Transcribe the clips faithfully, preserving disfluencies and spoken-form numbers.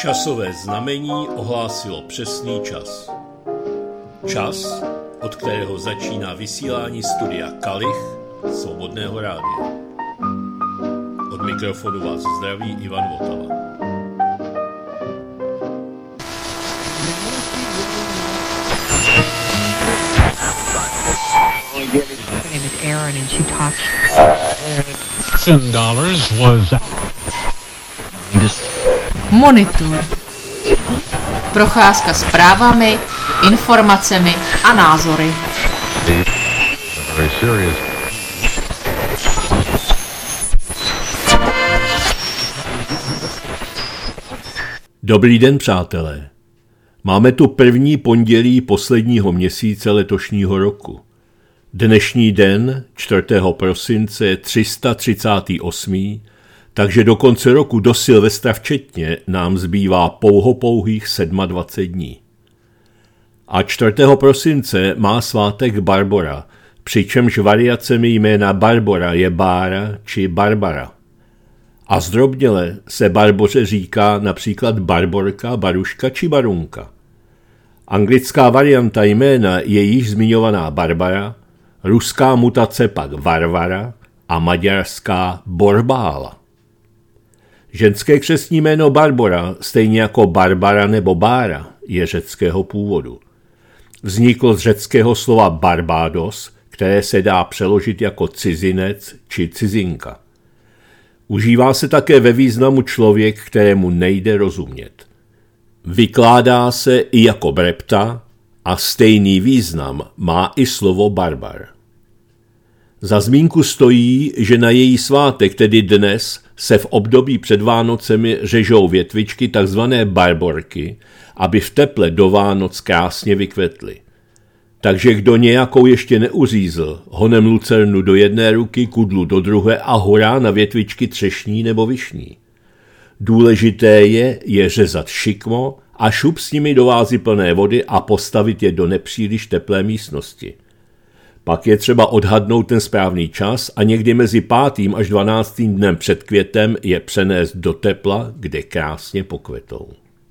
Časové znamení ohlásilo přesný čas. Čas, od kterého začíná vysílání studia Kalich Svobodného rádia. Od mikrofonu vás zdraví Ivan Votava. Monitor. Procházka zprávami, informacemi a názory. Dobrý den, přátelé. Máme tu první pondělí posledního měsíce letošního roku. Dnešní den, čtvrtého prosince, je tři sta třicátý osmý, takže do konce roku do Silvestra včetně nám zbývá pouhopouhých dvacet sedm dní. A čtvrtého prosince má svátek Barbora, přičemž variacemi jména Barbora je Bára či Barbara. A zdrobněle se Barboře říká například Barborka, Baruška či Barunka. Anglická varianta jména je již zmiňovaná Barbara, ruská mutace pak Varvara a maďarská Borbála. Ženské křestní jméno Barbora, stejně jako Barbara nebo Bára, je řeckého původu. Vzniklo z řeckého slova Barbados, které se dá přeložit jako cizinec či cizinka. Užívá se také ve významu člověk, kterému nejde rozumět. Vykládá se i jako brepta a stejný význam má i slovo barbar. Za zmínku stojí, že na její svátek, tedy dnes, se v období před Vánocemi řežou větvičky takzvané barborky, aby v teple do Vánoc krásně vykvetly. Takže kdo nějakou ještě neuřízl, honem lucernu do jedné ruky, kudlu do druhé a hurá na větvičky třešní nebo višní. Důležité je je řezat šikmo a šup s nimi do vázy plné vody a postavit je do nepříliš teplé místnosti. Pak je třeba odhadnout ten správný čas a někdy mezi pátým až dvanáctým dnem před květem je přenést do tepla, kde krásně pokvetou.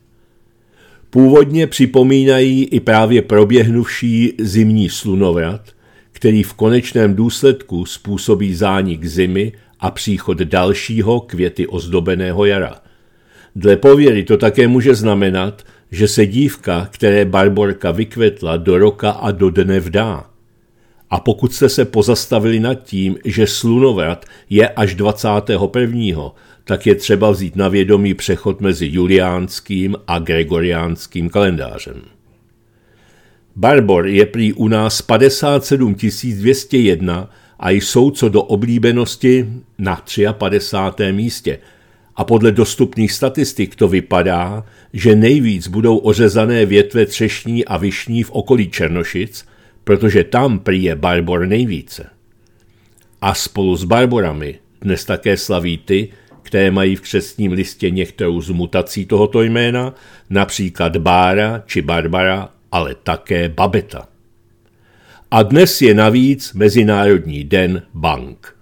Původně připomínají i právě proběhnuvší zimní slunovrat, který v konečném důsledku způsobí zánik zimy a příchod dalšího květy ozdobeného jara. Dle pověry to také může znamenat, že se dívka, které Barborka vykvetla, do roka a do dne vdá. A pokud jste se pozastavili nad tím, že slunovrat je až dvacátého prvního, tak je třeba vzít na vědomí přechod mezi juliánským a gregoriánským kalendářem. Barbor je prý u nás padesát sedm tisíc dvě stě jedna a jsou co do oblíbenosti na padesátém třetím místě. A podle dostupných statistik to vypadá, že nejvíc budou ořezané větve třešní a višní v okolí Černošic, protože tam prý je Barbor nejvíce. A spolu s Barborami dnes také slaví ty, které mají v křestním listě některou z mutací tohoto jména, například Bára či Barbara, ale také Babeta. A dnes je navíc Mezinárodní den bank.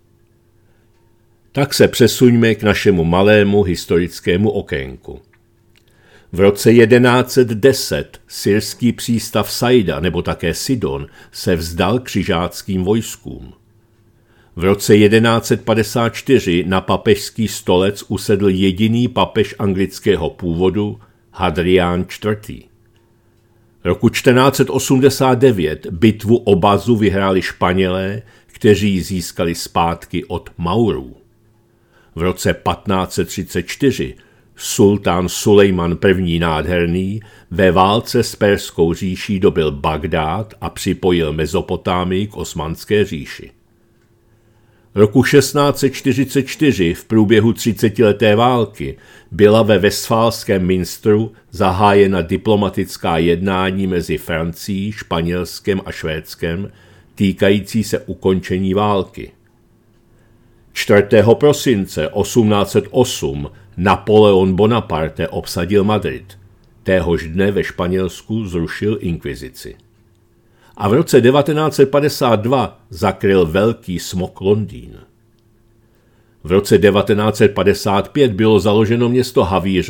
Tak se přesuňme k našemu malému historickému okénku. V roce jedenáct set deset syrský přístav Saida, nebo také Sidon, se vzdal křižáckým vojskům. V roce jedenáct set padesát čtyři na papežský stolec usedl jediný papež anglického původu, Hadrián čtvrtý. Roku čtrnáct set osmdesát devět bitvu o Bazu vyhráli Španělé, kteří ji získali zpátky od Maurů. V roce patnáct set třicet čtyři sultán Sulejman první nádherný ve válce s Perskou říší dobyl Bagdád a připojil Mezopotámii k Osmanské říši. Roku šestnáct set čtyřicet čtyři v průběhu třicetileté války byla ve Westfálském Münsteru zahájena diplomatická jednání mezi Francií, Španělskem a Švédskem týkající se ukončení války. čtvrtého prosince osmnáct set osm Napoleon Bonaparte obsadil Madrid. Téhož dne ve Španělsku zrušil inkvizici. A v roce devatenáct set padesát dva zakryl velký smog Londýn. V roce devatenáct set padesát pět bylo založeno město Havířov,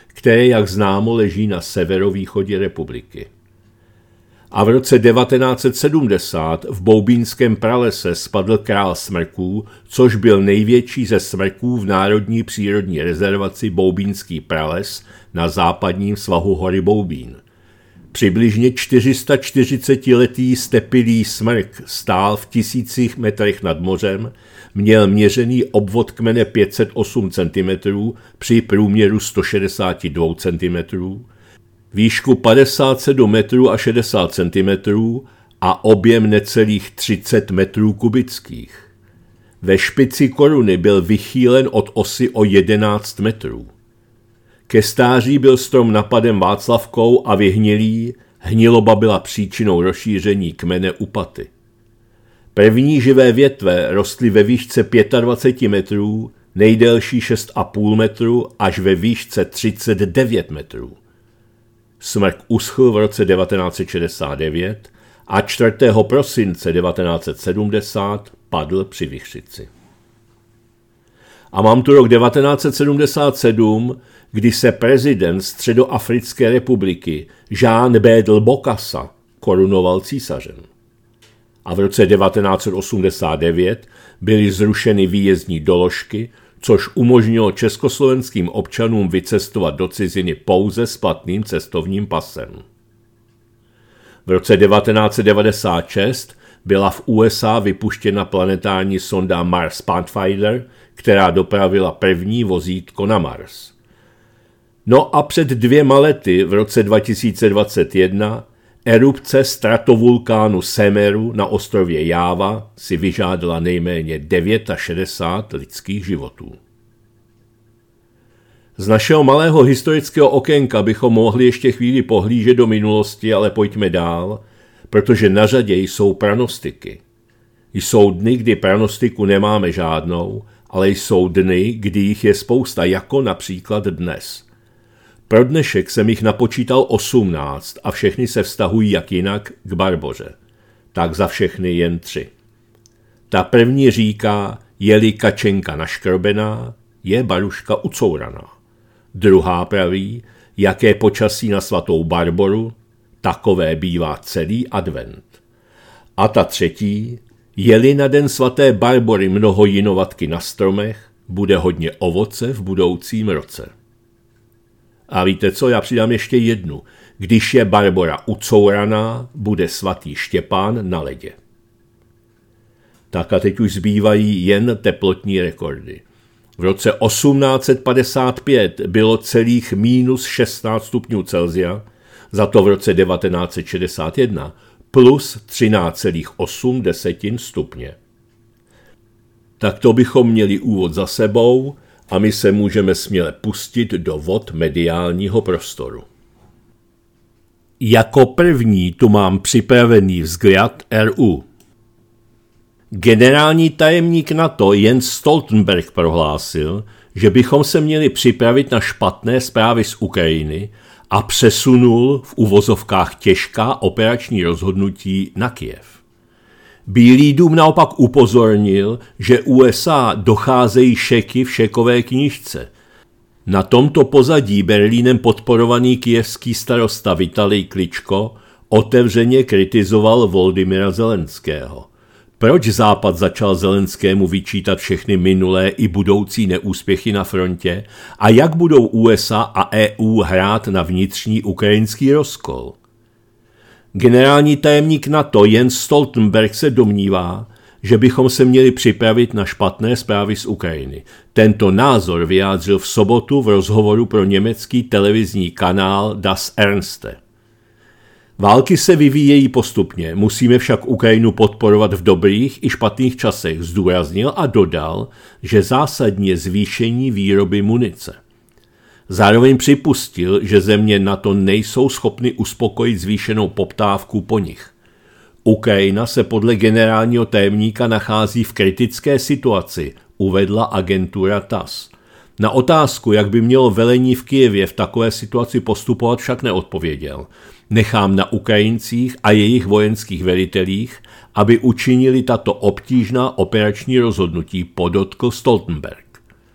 které, jak známo, leží na severovýchodě republiky. A v roce devatenáct set sedmdesát v Boubínském pralese spadl král smrků, což byl největší ze smrků v národní přírodní rezervaci Boubínský prales na západním svahu hory Boubín. Přibližně čtyřistačtyřicetiletý stepilý smrk stál v tisících metrech nad mořem, měl měřený obvod kmene pět set osm centimetrů při průměru sto šedesát dva centimetrů, výšku padesát sedm metrů a šedesát centimetrů a objem necelých třicet metrů kubických. Ve špici koruny byl vychýlen od osy o jedenáct metrů. Ke stáří byl strom napaden Václavkou a vyhnilý, hniloba byla příčinou rozšíření kmene Upaty. První živé větve rostly ve výšce dvacet pět metrů, nejdelší šest a půl metru až ve výšce třicet devět metrů. Smrk uschl v roce devatenáct set šedesát devět a čtvrtého prosince devatenáct set sedmdesát padl při Vichřici. A mám tu rok devatenáct set sedmdesát sedm, kdy se prezident Středoafrické republiky Jean Bédel Bokassa korunoval císařem. A v roce devatenáct set osmdesát devět byly zrušeny výjezdní doložky, což umožnilo československým občanům vycestovat do ciziny pouze s platným cestovním pasem. V roce devatenáct set devadesát šest byla v U S A vypuštěna planetární sonda Mars Pathfinder, která dopravila první vozítko na Mars. No a před dvěma lety v roce dva tisíce dvacet jedna erupce stratovulkánu Semeru na ostrově Jáva si vyžádala nejméně šedesát devět lidských životů. Z našeho malého historického okénka bychom mohli ještě chvíli pohlížet do minulosti, ale pojďme dál, protože na řadě jsou pranostiky. Jsou dny, kdy pranostiku nemáme žádnou, ale jsou dny, kdy jich je spousta, jako například dnes. Pro dnešek jsem jich napočítal osmnáct a všechny se vztahují jak jinak k Barboře. Tak za všechny jen tři. Ta první říká, je-li kačenka naškrobená, je baruška ucouraná. Druhá praví, jaké počasí na svatou Barboru, takové bývá celý advent. A ta třetí, je-li na den svaté Barbory mnoho jinovatky na stromech, bude hodně ovoce v budoucím roce. A víte co, já přidám ještě jednu. Když je Barbora ucouraná, bude svatý Štěpán na ledě. Tak a teď už zbývají jen teplotní rekordy. V roce osmnáct set padesát pět bylo celých mínus šestnáct stupňů Celsia, za to v roce devatenáct set šedesát jedna plus třináct celá osm stupně. Tak to bychom měli úvod za sebou a my se můžeme směle pustit do vod mediálního prostoru. Jako první tu mám připravený vzгляд R U. Generální tajemník NATO Jens Stoltenberg prohlásil, že bychom se měli připravit na špatné zprávy z Ukrajiny a přesunul v uvozovkách těžká operační rozhodnutí na Kyjev. Bílý dům naopak upozornil, že U S A docházejí šeky v šekové knížce. Na tomto pozadí Berlínem podporovaný kyjevský starosta Vitalij Kličko otevřeně kritizoval Volodymyra Zelenského. Proč Západ začal Zelenskému vyčítat všechny minulé i budoucí neúspěchy na frontě a jak budou U S A a E U hrát na vnitřní ukrajinský rozkol? Generální tajemník NATO Jens Stoltenberg se domnívá, že bychom se měli připravit na špatné zprávy z Ukrajiny. Tento názor vyjádřil v sobotu v rozhovoru pro německý televizní kanál Das Ernste. Války se vyvíjejí postupně, musíme však Ukrajinu podporovat v dobrých i špatných časech, zdůraznil a dodal, že zásadní je zvýšení výroby munice. Zároveň připustil, že země NATO nejsou schopny uspokojit zvýšenou poptávku po nich. Ukrajina se podle generálního tajemníka nachází v kritické situaci, uvedla agentura T A S S. Na otázku, jak by mělo velení v Kyjevě v takové situaci postupovat, však neodpověděl. Nechám na Ukrajincích a jejich vojenských velitelích, aby učinili tato obtížná operační rozhodnutí, podotkl Stoltenberg.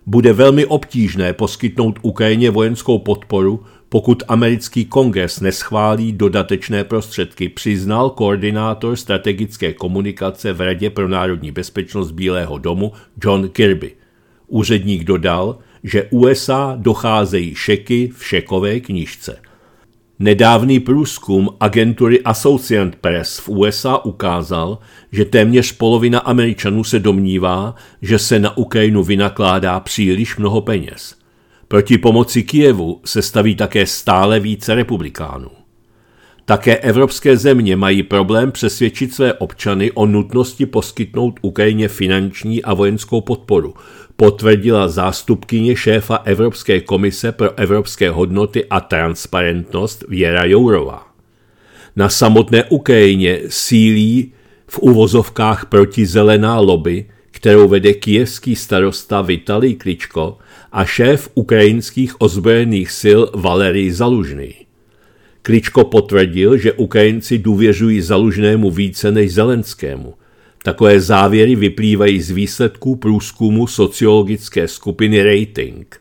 Bude velmi obtížné poskytnout Ukrajině vojenskou podporu, pokud americký kongres neschválí dodatečné prostředky, přiznal koordinátor strategické komunikace v Radě pro národní bezpečnost Bílého domu John Kirby. Úředník dodal, že U S A docházejí šeky v šekové knížce. Nedávný průzkum agentury Associated Press v U S A ukázal, že téměř polovina Američanů se domnívá, že se na Ukrajinu vynakládá příliš mnoho peněz. Proti pomoci Kyjevu se staví také stále více republikánů. Také evropské země mají problém přesvědčit své občany o nutnosti poskytnout Ukrajině finanční a vojenskou podporu, potvrdila zástupkyně šéfa Evropské komise pro evropské hodnoty a transparentnost Věra Jourová. Na samotné Ukrajině sílí v uvozovkách protizelená lobby, kterou vede kyjevský starosta Vitalij Kličko a šéf ukrajinských ozbrojených sil Valerij Zalužný. Kličko potvrdil, že Ukrajinci důvěřují Zalužnému více než Zelenskému. Takové závěry vyplývají z výsledků průzkumu sociologické skupiny Rating.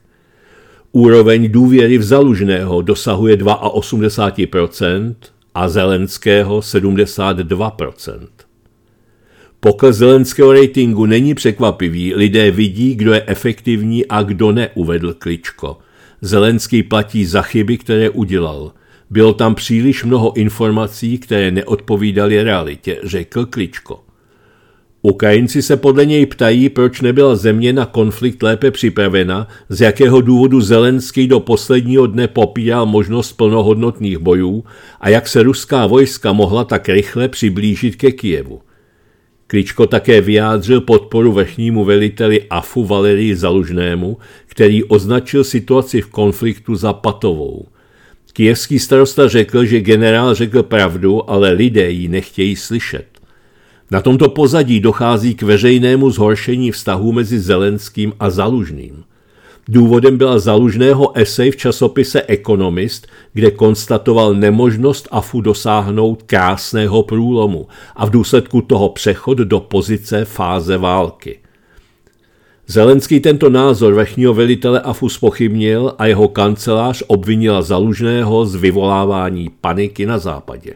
Úroveň důvěry v Zalužného dosahuje osmdesát dva procent a Zelenského sedmdesát dva procent. Pokles Zelenského ratingu není překvapivý, lidé vidí, kdo je efektivní a kdo ne, uvedl Kličko. Zelenský platí za chyby, které udělal. Bylo tam příliš mnoho informací, které neodpovídaly realitě, řekl Kličko. Ukrajinci se podle něj ptají, proč nebyla země na konflikt lépe připravena, z jakého důvodu Zelenský do posledního dne popíral možnost plnohodnotných bojů a jak se ruská vojska mohla tak rychle přiblížit ke Kyjevu. Kličko také vyjádřil podporu vrchnímu veliteli A F U Valeriji Zalužnému, který označil situaci v konfliktu za patovou. Kyjevský starosta řekl, že generál řekl pravdu, ale lidé ji nechtějí slyšet. Na tomto pozadí dochází k veřejnému zhoršení vztahů mezi Zelenským a Zalužným. Důvodem byla Zalužného esej v časopise Economist, kde konstatoval nemožnost A F U dosáhnout krásného průlomu a v důsledku toho přechod do pozice fáze války. Zelenský tento názor vrchního velitele A F U zpochybnil a jeho kancelář obvinila Zalužného z vyvolávání paniky na západě.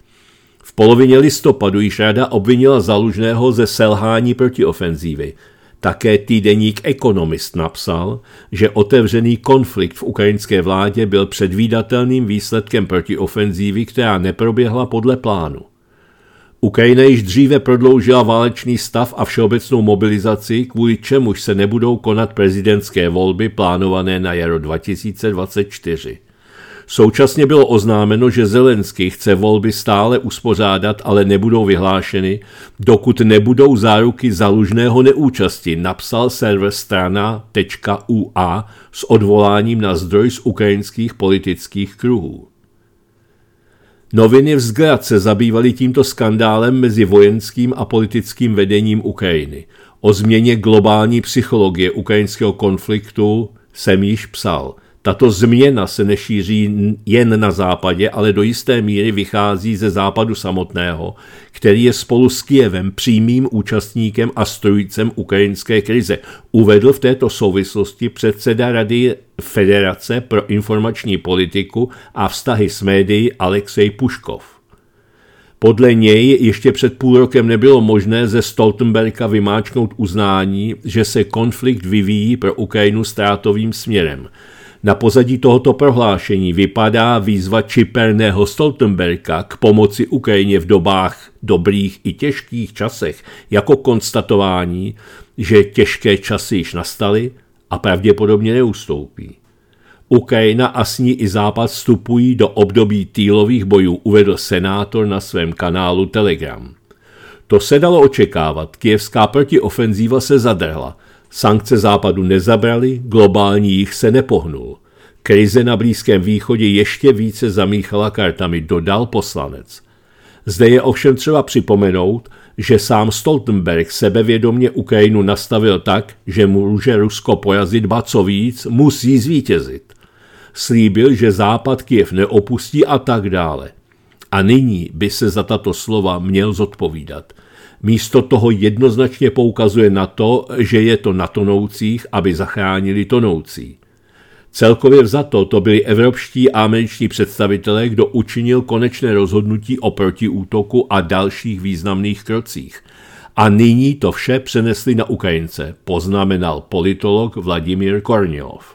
V polovině listopadu již rada obvinila Zalužného ze selhání protiofenzívy. Také týdeník Economist napsal, že otevřený konflikt v ukrajinské vládě byl předvídatelným výsledkem protiofenzívy, která neproběhla podle plánu. Ukrajina již dříve prodloužila válečný stav a všeobecnou mobilizaci, kvůli čemuž se nebudou konat prezidentské volby plánované na jaro dva tisíce dvacet čtyři. Současně bylo oznámeno, že Zelenský chce volby stále uspořádat, ale nebudou vyhlášeny, dokud nebudou záruky Zalužného neúčasti, napsal server strana tečka U A s odvoláním na zdroj z ukrajinských politických kruhů. Noviny Vzgrad se zabývaly tímto skandálem mezi vojenským a politickým vedením Ukrajiny. O změně globální psychologie ukrajinského konfliktu jsem již psal. Tato změna se nešíří jen na západě, ale do jisté míry vychází ze západu samotného, který je spolu s Kyjevem přímým účastníkem a strůjcem ukrajinské krize, uvedl v této souvislosti předseda Rady Federace pro informační politiku a vztahy s médií Alexej Puškov. Podle něj ještě před půl rokem nebylo možné ze Stoltenberga vymáčknout uznání, že se konflikt vyvíjí pro Ukrajinu ztrátovým směrem. Na pozadí tohoto prohlášení vypadá výzva čiperného Stoltenberga k pomoci Ukrajině v dobách dobrých i těžkých časech jako konstatování, že těžké časy již nastaly a pravděpodobně neustoupí. Ukrajina a s ní i Západ vstupují do období týlových bojů, uvedl senátor na svém kanálu Telegram. To se dalo očekávat, kyjevská protiofenzíva se zadrhla. Sankce Západu nezabraly, globální jich se nepohnul. Krize na Blízkém východě ještě více zamíchala kartami, dodal poslanec. Zde je ovšem třeba připomenout, že sám Stoltenberg sebevědomě Ukrajinu nastavil tak, že může Rusko porazit, ba co víc, musí zvítězit. Slíbil, že Západ Kyjev neopustí a tak dále. A nyní by se za tato slova měl zodpovídat. Místo toho jednoznačně poukazuje na to, že je to na tonoucích, aby zachránili tonoucí. Celkově vzato to byli evropští a američtí představitelé, kdo učinil konečné rozhodnutí o protiútoku a dalších významných krocích. A nyní to vše přenesli na Ukrajince, poznamenal politolog Vladimír Kornilov.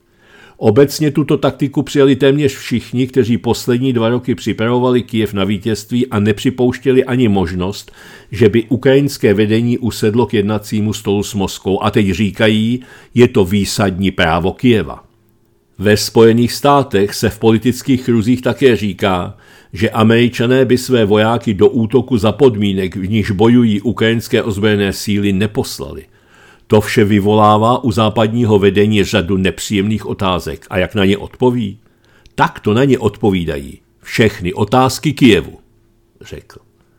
Obecně tuto taktiku přijali téměř všichni, kteří poslední dva roky připravovali Kyjev na vítězství a nepřipouštěli ani možnost, že by ukrajinské vedení usedlo k jednacímu stolu s Moskvou a teď říkají, je to výsadní právo Kyjeva. Ve Spojených státech se v politických kruzích také říká, že Američané by své vojáky do útoku za podmínek, v nichž bojují ukrajinské ozbrojené síly, neposlali. To vše vyvolává u západního vedení řadu nepříjemných otázek. A jak na ně odpoví? Tak to na ně odpovídají všechny otázky Kyjevu, řekl.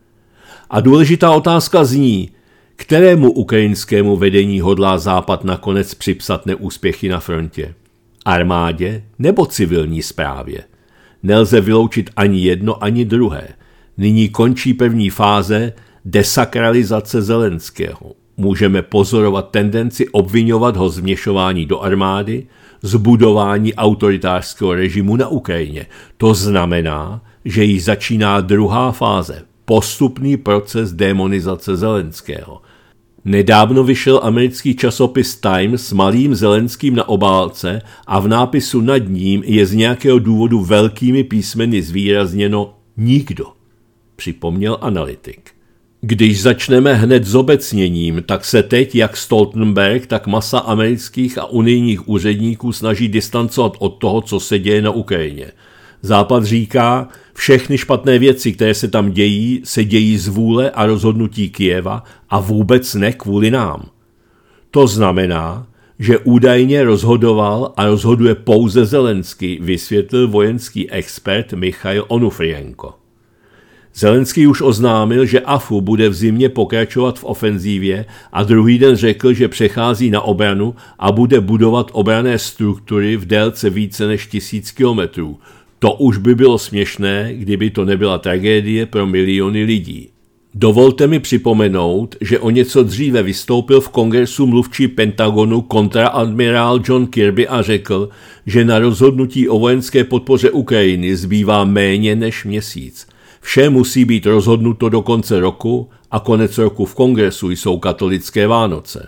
A důležitá otázka zní, kterému ukrajinskému vedení hodlá Západ nakonec připsat neúspěchy na frontě? Armádě nebo civilní správě? Nelze vyloučit ani jedno, ani druhé. Nyní končí první fáze desakralizace Zelenského. Můžeme pozorovat tendenci obvinovat ho z vměšování do armády, z budování autoritářského režimu na Ukrajině. To znamená, že již začíná druhá fáze, postupný proces démonizace Zelenského. Nedávno vyšel americký časopis Times s malým Zelenským na obálce a v nápisu nad ním je z nějakého důvodu velkými písmeny zvýrazněno nikdo, připomněl analytik. Když začneme hned s obecněním, tak se teď jak Stoltenberg, tak masa amerických a unijních úředníků snaží distancovat od toho, co se děje na Ukrajině. Západ říká, všechny špatné věci, které se tam dějí, se dějí z vůle a rozhodnutí Kyjeva a vůbec ne kvůli nám. To znamená, že údajně rozhodoval a rozhoduje pouze Zelenský, vysvětlil vojenský expert Michail Onufrienko. Zelenský už oznámil, že A F U bude v zimě pokračovat v ofenzívě a druhý den řekl, že přechází na obranu a bude budovat obranné struktury v délce více než tisíc kilometrů. To už by bylo směšné, kdyby to nebyla tragédie pro miliony lidí. Dovolte mi připomenout, že o něco dříve vystoupil v kongresu mluvčí Pentagonu kontraadmirál John Kirby a řekl, že na rozhodnutí o vojenské podpoře Ukrajiny zbývá méně než měsíc. Vše musí být rozhodnuto do konce roku a konec roku v kongresu jsou katolické Vánoce.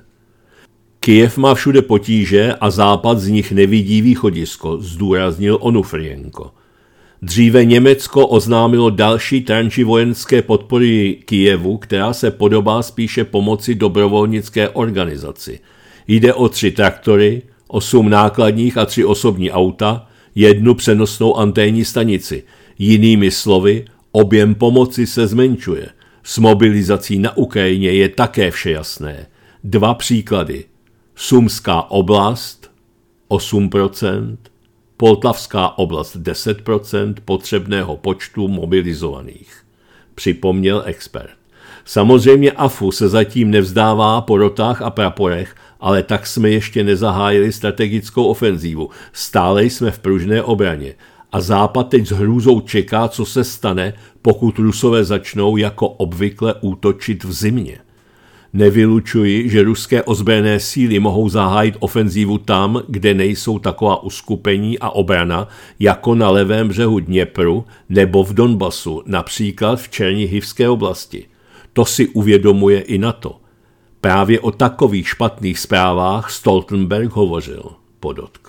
Kyjev má všude potíže a Západ z nich nevidí východisko, zdůraznil Onufrienko. Dříve Německo oznámilo další tranši vojenské podpory Kyjevu, která se podobá spíše pomoci dobrovolnické organizaci. Jde o tři traktory, osm nákladních a tři osobní auta, jednu přenosnou anténní stanici. Jinými slovy, objem pomoci se zmenšuje. S mobilizací na Ukrajině je také vše jasné. Dva příklady. Sumská oblast osm procent, Poltavská oblast deset procent potřebného počtu mobilizovaných, připomněl expert. Samozřejmě A F U se zatím nevzdává po rotách a praporech, ale tak jsme ještě nezahájili strategickou ofenzívu. Stále jsme v pružné obraně. A Západ teď s hrůzou čeká, co se stane, pokud Rusové začnou jako obvykle útočit v zimě. Nevylučuji, že ruské ozbrojené síly mohou zahájit ofenzívu tam, kde nejsou taková uskupení a obrana, jako na levém břehu Dněpru nebo v Donbasu, například v Černihivské oblasti. To si uvědomuje i NATO. Právě o takových špatných zprávách Stoltenberg hovořil, podotkl.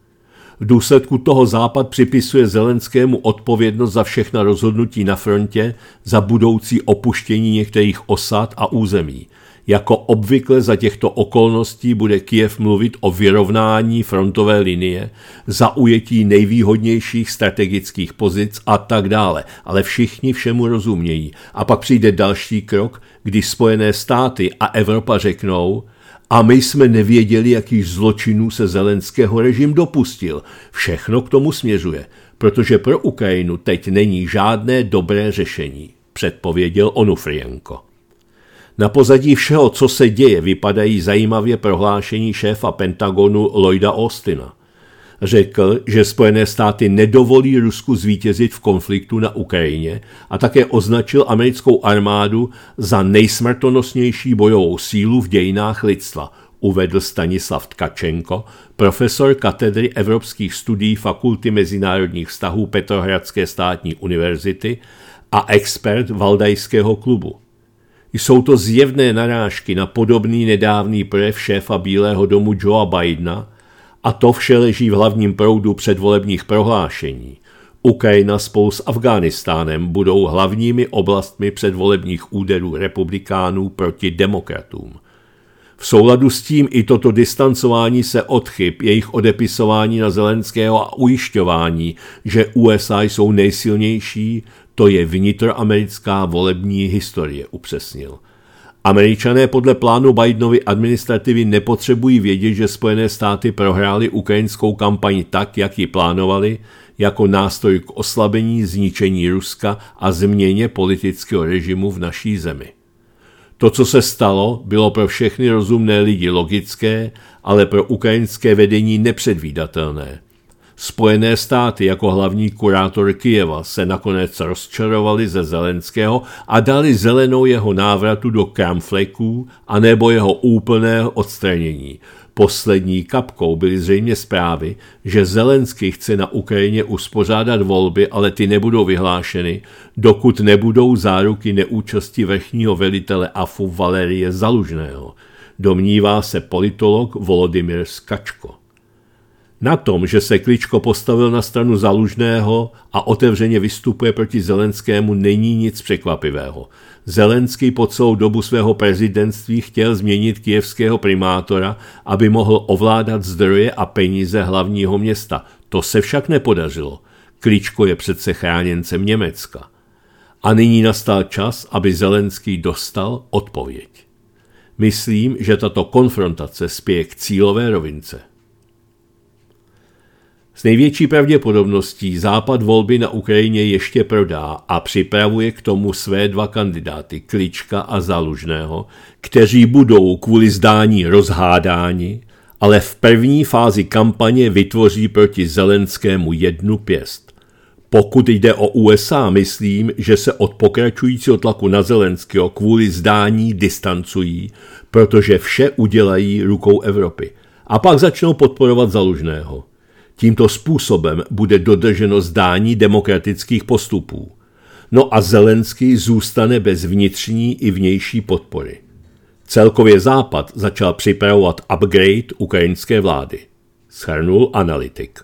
V důsledku toho Západ připisuje Zelenskému odpovědnost za všechna rozhodnutí na frontě, za budoucí opuštění některých osad a území. Jako obvykle za těchto okolností bude Kyjev mluvit o vyrovnání frontové linie, zaujetí nejvýhodnějších strategických pozic a tak dále, ale všichni všemu rozumějí. A pak přijde další krok, kdy Spojené státy a Evropa řeknou, a my jsme nevěděli, jakých zločinů se Zelenského režim dopustil. Všechno k tomu směřuje, protože pro Ukrajinu teď není žádné dobré řešení, předpověděl Onufrienko. Na pozadí všeho, co se děje, vypadají zajímavě prohlášení šéfa Pentagonu Lloyda Austina. Řekl, že Spojené státy nedovolí Rusku zvítězit v konfliktu na Ukrajině a také označil americkou armádu za nejsmrtonosnější bojovou sílu v dějinách lidstva, uvedl Stanislav Tkačenko, profesor katedry evropských studií Fakulty mezinárodních vztahů Petrohradské státní univerzity a expert Valdajského klubu. Jsou to zjevné narážky na podobný nedávný projev šéfa Bílého domu Joea Bidena, a to vše leží v hlavním proudu předvolebních prohlášení. Ukrajina spolu s Afghánistánem budou hlavními oblastmi předvolebních úderů republikánů proti demokratům. V souladu s tím i toto distancování se od chyb, jejich odepisování na Zelenského a ujišťování, že U S A jsou nejsilnější, to je vnitroamerická volební historie, upřesnil. Američané podle plánu Bidenovy administrativy nepotřebují vědět, že Spojené státy prohrály ukrajinskou kampaň tak, jak ji plánovali, jako nástroj k oslabení, zničení Ruska a změně politického režimu v naší zemi. To, co se stalo, bylo pro všechny rozumné lidi logické, ale pro ukrajinské vedení nepředvídatelné. Spojené státy jako hlavní kurátor Kyjeva se nakonec rozčarovali ze Zelenského a dali zelenou jeho návratu do kramfleků anebo jeho úplného odstranění. Poslední kapkou byly zřejmě zprávy, že Zelenský chce na Ukrajině uspořádat volby, ale ty nebudou vyhlášeny, dokud nebudou záruky neúčasti vrchního velitele A F U Valerie Zalužného, domnívá se politolog Volodymyr Skačko. Na tom, že se Kličko postavil na stranu Zalužného a otevřeně vystupuje proti Zelenskému, není nic překvapivého. Zelenský po celou dobu svého prezidentství chtěl změnit kyjevského primátora, aby mohl ovládat zdroje a peníze hlavního města. To se však nepodařilo. Kličko je přece chráněncem Německa. A nyní nastal čas, aby Zelenský dostal odpověď. Myslím, že tato konfrontace spěje k cílové rovince. S největší pravděpodobností Západ volby na Ukrajině ještě prodá a připravuje k tomu své dva kandidáty, Klička a Zalužného, kteří budou kvůli zdání rozhádáni, ale v první fázi kampaně vytvoří proti Zelenskému jednu pěst. Pokud jde o U S A, myslím, že se od pokračujícího tlaku na Zelenského kvůli zdání distancují, protože vše udělají rukou Evropy a pak začnou podporovat Zalužného. Tímto způsobem bude dodrženo zdání demokratických postupů. No a Zelenský zůstane bez vnitřní i vnější podpory. Celkově Západ začal připravovat upgrade ukrajinské vlády, shrnul analytik.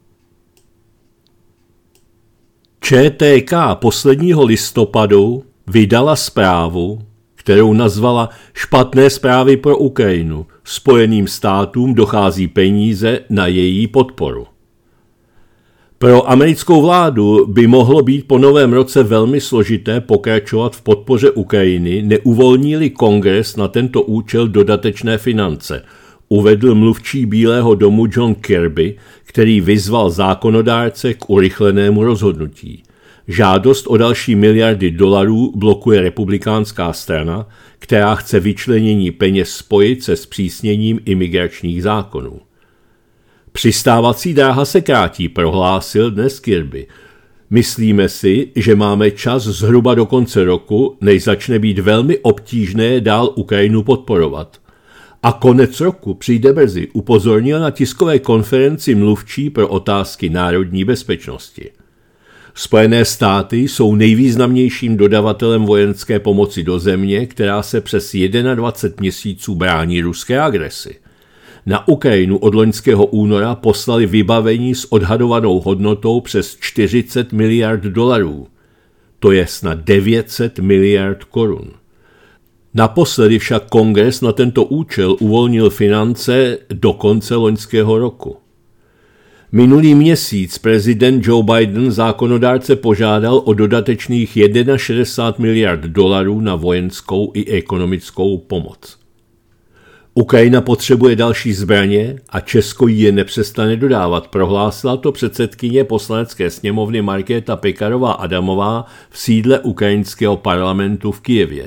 Č T K posledního listopadu vydala zprávu, kterou nazvala Špatné zprávy pro Ukrajinu. Spojeným státům dochází peníze na její podporu. Pro americkou vládu by mohlo být po novém roce velmi složité pokračovat v podpoře Ukrajiny, neuvolní-li Kongres na tento účel dodatečné finance, uvedl mluvčí Bílého domu John Kirby, který vyzval zákonodárce k urychlenému rozhodnutí. Žádost o další miliardy dolarů blokuje republikánská strana, která chce vyčlenění peněz spojit se zpřísněním imigračních zákonů. Přistávací dráha se krátí, prohlásil dnes Kirby. Myslíme si, že máme čas zhruba do konce roku, než začne být velmi obtížné dál Ukrajinu podporovat. A konec roku přijde brzy, upozornil na tiskové konferenci mluvčí pro otázky národní bezpečnosti. Spojené státy jsou nejvýznamnějším dodavatelem vojenské pomoci do země, která se přes dvacet jedna měsíců brání ruské agresi. Na Ukrajinu od loňského února poslali vybavení s odhadovanou hodnotou přes čtyřicet miliard dolarů. To je snad devět set miliard korun. Naposledy však Kongres na tento účel uvolnil finance do konce loňského roku. Minulý měsíc prezident Joe Biden zákonodárce požádal o dodatečných šedesát jedna miliard dolarů na vojenskou i ekonomickou pomoc. Ukrajina potřebuje další zbraně a Česko ji je nepřestane dodávat, prohlásila to předsedkyně poslanecké sněmovny Markéta Pekarová Adamová v sídle ukrajinského parlamentu v Kyjevě.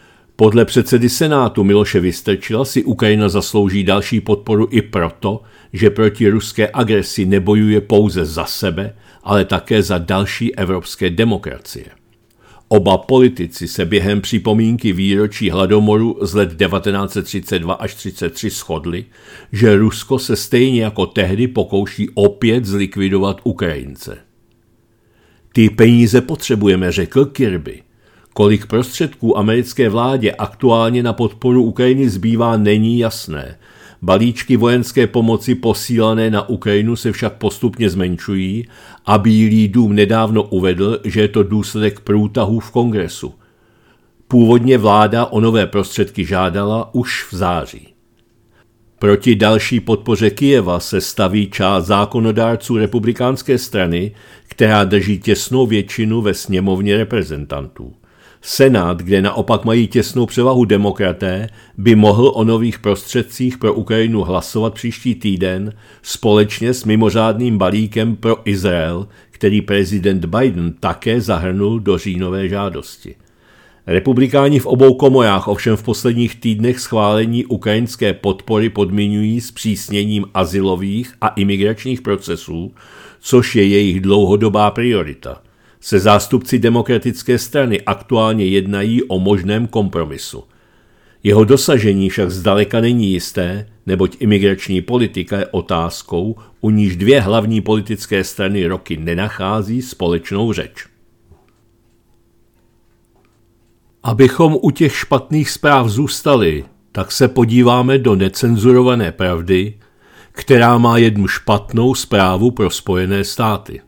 Podle předsedy Senátu Miloše Vystrčila si Ukrajina zaslouží další podporu i proto, že proti ruské agresi nebojuje pouze za sebe, ale také za další evropské demokracie. Oba politici se během připomínky výročí hladomoru z let devatenáct set třicet dva až třicet tři shodli, že Rusko se stejně jako tehdy pokouší opět zlikvidovat Ukrajince. Ty peníze potřebujeme, řekl Kirby. Kolik prostředků americké vládě aktuálně na podporu Ukrajiny zbývá, není jasné. Balíčky vojenské pomoci posílané na Ukrajinu se však postupně zmenšují a Bílý dům nedávno uvedl, že je to důsledek průtahů v kongresu. Původně vláda o nové prostředky žádala už v září. Proti další podpoře Kyjeva se staví část zákonodárců republikánské strany, která drží těsnou většinu ve sněmovně reprezentantů. Senát, kde naopak mají těsnou převahu demokraté, by mohl o nových prostředcích pro Ukrajinu hlasovat příští týden společně s mimořádným balíkem pro Izrael, který prezident Biden také zahrnul do říjnové žádosti. Republikáni v obou komorách ovšem v posledních týdnech schválení ukrajinské podpory podmiňují zpřísněním azylových a imigračních procesů, což je jejich dlouhodobá priorita. Se zástupci demokratické strany aktuálně jednají o možném kompromisu. Jeho dosažení však zdaleka není jisté, neboť imigrační politika je otázkou, u níž dvě hlavní politické strany roky nenachází společnou řeč. Abychom u těch špatných zpráv zůstali, tak se podíváme do necenzurované pravdy, která má jednu špatnou zprávu pro Spojené státy.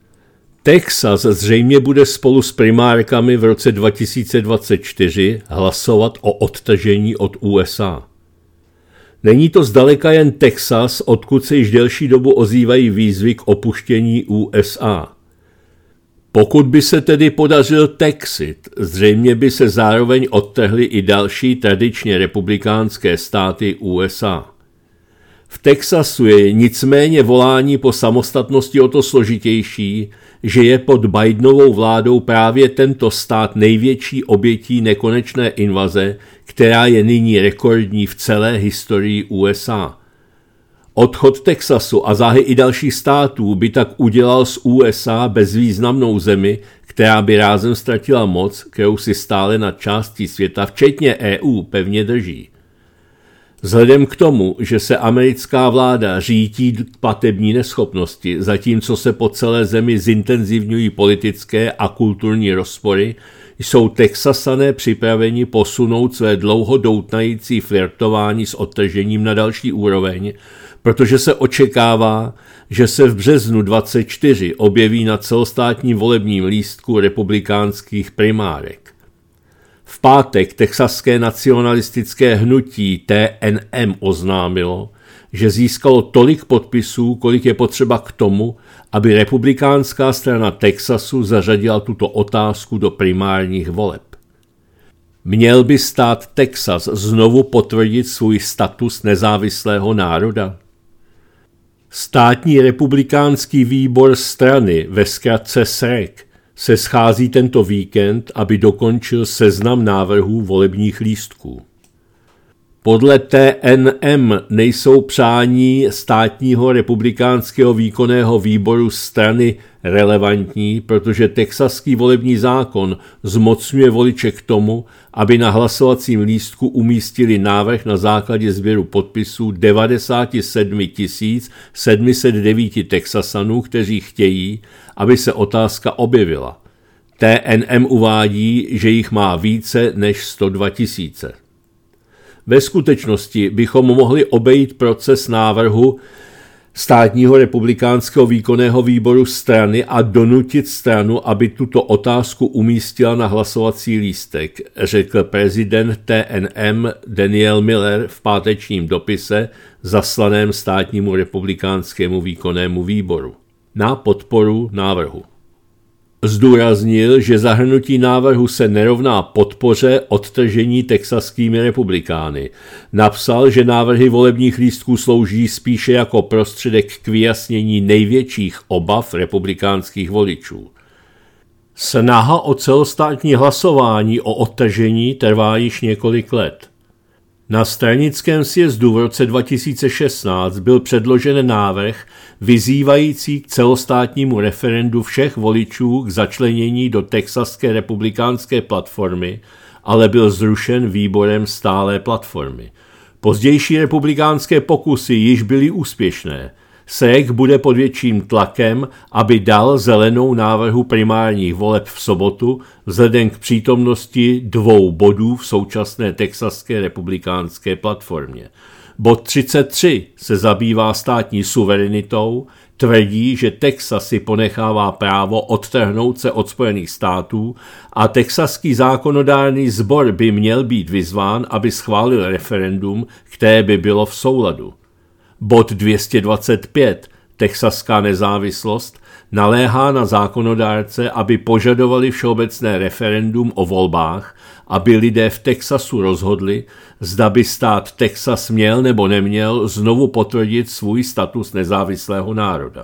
Texas zřejmě bude spolu s primárkami v roce dva tisíce dvacet čtyři hlasovat o odtržení od U S A. Není to zdaleka jen Texas, odkud se již delší dobu ozývají výzvy k opuštění U S A. Pokud by se tedy podařil Texit, zřejmě by se zároveň odtrhly i další tradičně republikánské státy U S A. V Texasu je nicméně volání po samostatnosti o to složitější, že je pod Bidenovou vládou právě tento stát největší obětí nekonečné invaze, která je nyní rekordní v celé historii U S A. Odchod Texasu a záhy i dalších států by tak udělal z U S A bezvýznamnou zemi, která by rázem ztratila moc, kterou si stále na části světa, včetně E U, pevně drží. Vzhledem k tomu, že se americká vláda řítí k platební neschopnosti, zatímco se po celé zemi zintenzivňují politické a kulturní rozpory, jsou Texasané připraveni posunout své dlouho doutnající flirtování s odtržením na další úroveň, protože se očekává, že se v březnu dvacet čtyři objeví na celostátním volebním lístku republikánských primárek. V pátek texaské nacionalistické hnutí T N M oznámilo, že získalo tolik podpisů, kolik je potřeba k tomu, aby republikánská strana Texasu zařadila tuto otázku do primárních voleb. Měl by stát Texas znovu potvrdit svůj status nezávislého národa? Státní republikánský výbor strany, ve zkratce S R E C, se schází tento víkend, aby dokončil seznam návrhů volebních lístků. Podle T N M nejsou přání státního republikánského výkonného výboru strany relevantní, protože texaský volební zákon zmocňuje voliče k tomu, aby na hlasovacím lístku umístili návrh na základě sběru podpisů devadesát sedm tisíc sedm set devět Texasanů, kteří chtějí, aby se otázka objevila. T N M uvádí, že jich má více než sto dva tisíce. Ve skutečnosti bychom mohli obejít proces návrhu státního republikánského výkonného výboru strany a donutit stranu, aby tuto otázku umístila na hlasovací lístek, řekl prezident T N M Daniel Miller v pátečním dopise zaslaném státnímu republikánskému výkonnému výboru na podporu návrhu. Zdůraznil, že zahrnutí návrhu se nerovná podpoře odtržení texaskými republikány. Napsal, že návrhy volebních lístků slouží spíše jako prostředek k vyjasnění největších obav republikánských voličů. Snaha o celostátní hlasování o odtržení trvá již několik let. Na stranickém sjezdu v roce dva tisíce šestnáct byl předložen návrh vyzývající k celostátnímu referendu všech voličů k začlenění do Texaské republikánské platformy, ale byl zrušen výborem stálé platformy. Pozdější republikánské pokusy již byly úspěšné. S E C bude pod větším tlakem, aby dal zelenou návrhu primárních voleb v sobotu vzhledem k přítomnosti dvou bodů v současné Texaské republikánské platformě. Bod třicet tři se zabývá státní suverenitou, tvrdí, že Texas si ponechává právo odtrhnout se od Spojených států a texaský zákonodárný sbor by měl být vyzván, aby schválil referendum, které by bylo v souladu. Bod dvě stě dvacet pět, texaská nezávislost, naléhá na zákonodárce, aby požadovali všeobecné referendum o volbách, aby lidé v Texasu rozhodli, zda by stát Texas měl nebo neměl znovu potvrdit svůj status nezávislého národa.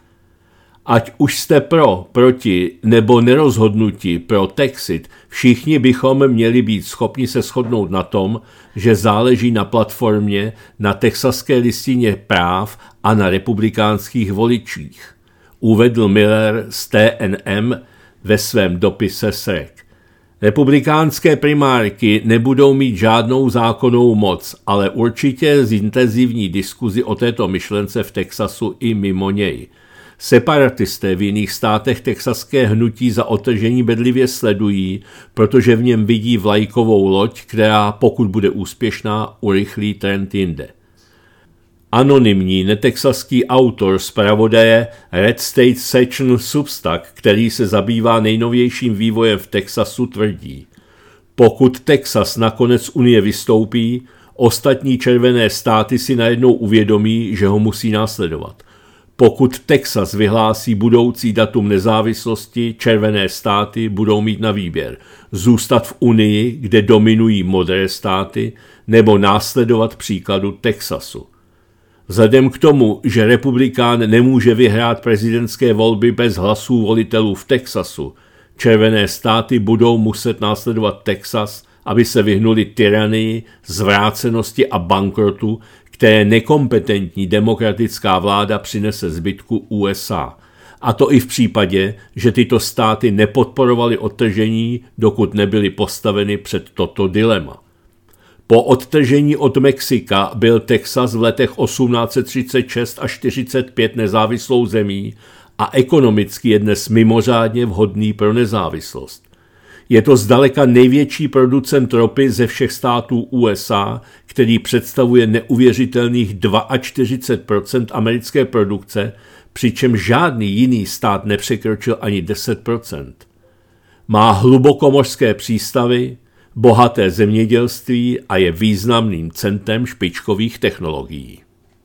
Ať už jste pro, proti nebo nerozhodnutí pro Texit, všichni bychom měli být schopni se shodnout na tom, že záleží na platformě, na texaské listině práv a na republikánských voličích, uvedl Miller z T N M ve svém dopise S R E C. Republikánské primárky nebudou mít žádnou zákonnou moc, ale určitě zintenzivní diskuzi o této myšlence v Texasu i mimo něj. Separatisté v jiných státech texaské hnutí za odtržení bedlivě sledují, protože v něm vidí vlajkovou loď, která, pokud bude úspěšná, urychlí trend jinde. Anonymní netexaský autor zpravodaje Red State Section Substack, který se zabývá nejnovějším vývojem v Texasu, tvrdí: pokud Texas nakonec Unie vystoupí, ostatní červené státy si najednou uvědomí, že ho musí následovat. Pokud Texas vyhlásí budoucí datum nezávislosti, červené státy budou mít na výběr: zůstat v Unii, kde dominují modré státy, nebo následovat příkladu Texasu. Vzhledem k tomu, že republikán nemůže vyhrát prezidentské volby bez hlasů volitelů v Texasu, červené státy budou muset následovat Texas, aby se vyhnuli tyranii, zvrácenosti a bankrotu, které nekompetentní demokratická vláda přinese zbytku U S A. A to i v případě, že tyto státy nepodporovaly odtržení, dokud nebyly postaveny před toto dilema. Po odtržení od Mexika byl Texas v letech osmnáct set třicet šest až čtyřicet pět nezávislou zemí a ekonomicky je dnes mimořádně vhodný pro nezávislost. Je to zdaleka největší producent ropy ze všech států U S A, který představuje neuvěřitelných čtyřicet dva procent americké produkce, přičemž žádný jiný stát nepřekročil ani deset procent. Má hlubokomořské přístavy, bohaté zemědělství a je významným centrem špičkových technologií.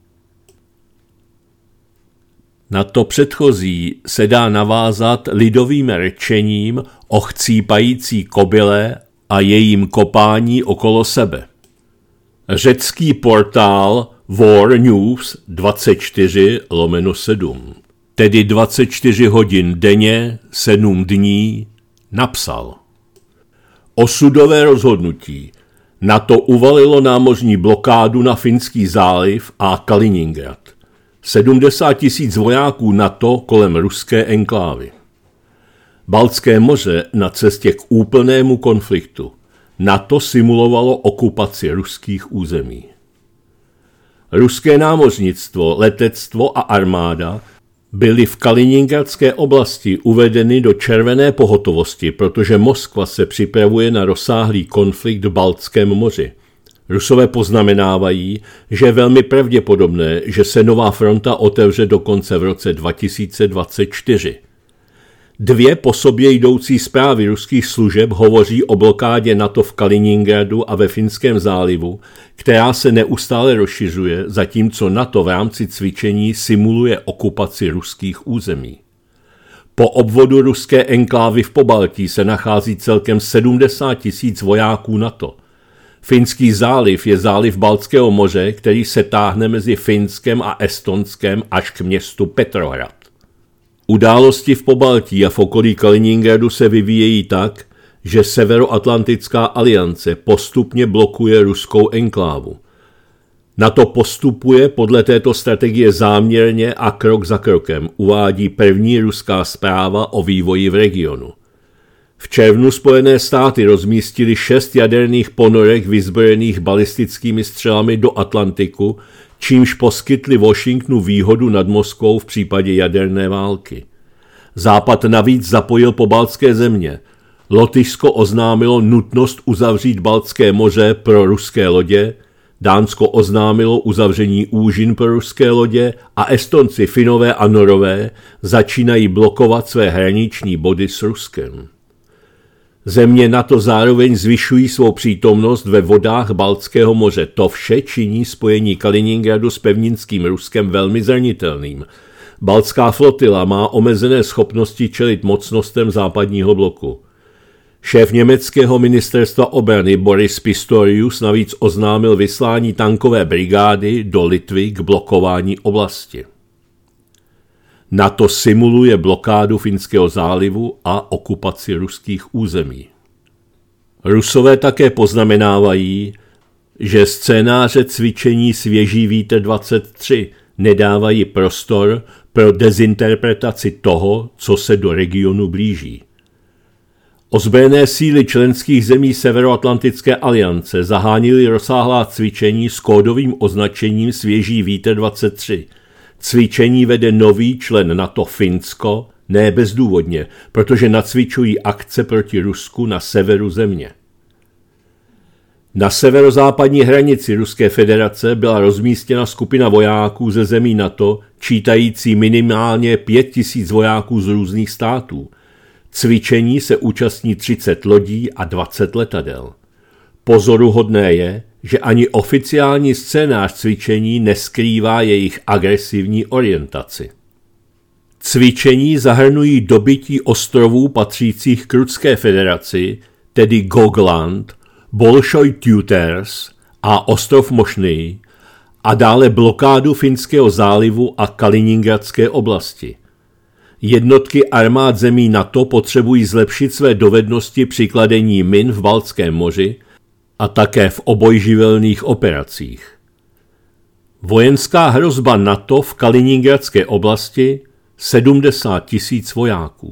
Na to předchozí se dá navázat lidovým rčením o chcípající kobyle a jejím kopání okolo sebe. Řecký portál War News dvacet čtyři lomeno sedm, tedy dvacet čtyři hodin denně, sedm dní, napsal: osudové rozhodnutí. NATO uvalilo námořní blokádu na Finský záliv a Kaliningrad. sedmdesát tisíc vojáků NATO kolem ruské enklávy. Baltské moře na cestě k úplnému konfliktu. NATO simulovalo okupaci ruských území. Ruské námořnictvo, letectvo a armáda byly v Kaliningradské oblasti uvedeny do červené pohotovosti, protože Moskva se připravuje na rozsáhlý konflikt v Baltském moři. Rusové poznamenávají, že je velmi pravděpodobné, že se nová fronta otevře dokonce v roce dva tisíce dvacet čtyři. Dvě po sobě jdoucí zprávy ruských služeb hovoří o blokádě NATO v Kaliningradu a ve Finském zálivu, která se neustále rozšiřuje, zatímco NATO v rámci cvičení simuluje okupaci ruských území. Po obvodu ruské enklávy v Pobaltí se nachází celkem sedmdesát tisíc vojáků NATO. Finský záliv je záliv Baltského moře, který se táhne mezi Finskem a Estonskem až k městu Petrohrad. Události v Pobaltí a v okolí Kaliningradu se vyvíjejí tak, že Severoatlantická aliance postupně blokuje ruskou enklávu. NATO postupuje podle této strategie záměrně a krok za krokem, uvádí první ruská zpráva o vývoji v regionu. V červnu Spojené státy rozmístily šest jaderných ponorek vyzbrojených balistickými střelami do Atlantiku, čímž poskytli Washingtonu výhodu nad Moskvou v případě jaderné války. Západ navíc zapojil pobaltské země. Lotyšsko oznámilo nutnost uzavřít Baltské moře pro ruské lodě, Dánsko oznámilo uzavření úžin pro ruské lodě a Estonci, Finové a Norové začínají blokovat své hraniční body s Ruskem. Země NATO zároveň zvyšují svou přítomnost ve vodách Baltského moře. To vše činí spojení Kaliningradu s pevninským Ruskem velmi zranitelným. Baltská flotila má omezené schopnosti čelit mocnostem západního bloku. Šéf německého ministerstva obrany Boris Pistorius navíc oznámil vyslání tankové brigády do Litvy k blokování oblasti. NATO simuluje blokádu Finského zálivu a okupaci ruských území. Rusové také poznamenávají, že scénáře cvičení Svěží vítr dvacet tři nedávají prostor pro dezinterpretaci toho, co se do regionu blíží. Ozbrojené síly členských zemí Severoatlantické aliance zahánily rozsáhlá cvičení s kódovým označením Svěží vítr dvacet tři. Cvičení vede nový člen NATO Finsko, ne bezdůvodně, protože nacvičují akce proti Rusku na severu země. Na severozápadní hranici Ruské federace byla rozmístěna skupina vojáků ze zemí NATO, čítající minimálně pět tisíc vojáků z různých států. Cvičení se účastní třicet lodí a dvacet letadel. Pozoruhodné je, že ani oficiální scénář cvičení neskrývá jejich agresivní orientaci. Cvičení zahrnují dobytí ostrovů patřících k Ruské federaci, tedy Gogland, Bolšoj-Tuters a ostrov Mošný, a dále blokádu Finského zálivu a Kaliningradské oblasti. Jednotky armád zemí NATO potřebují zlepšit své dovednosti při kladení min v Baltském moři a také v obojživelných operacích. Vojenská hrozba NATO v Kaliningradské oblasti sedmdesát tisíc vojáků.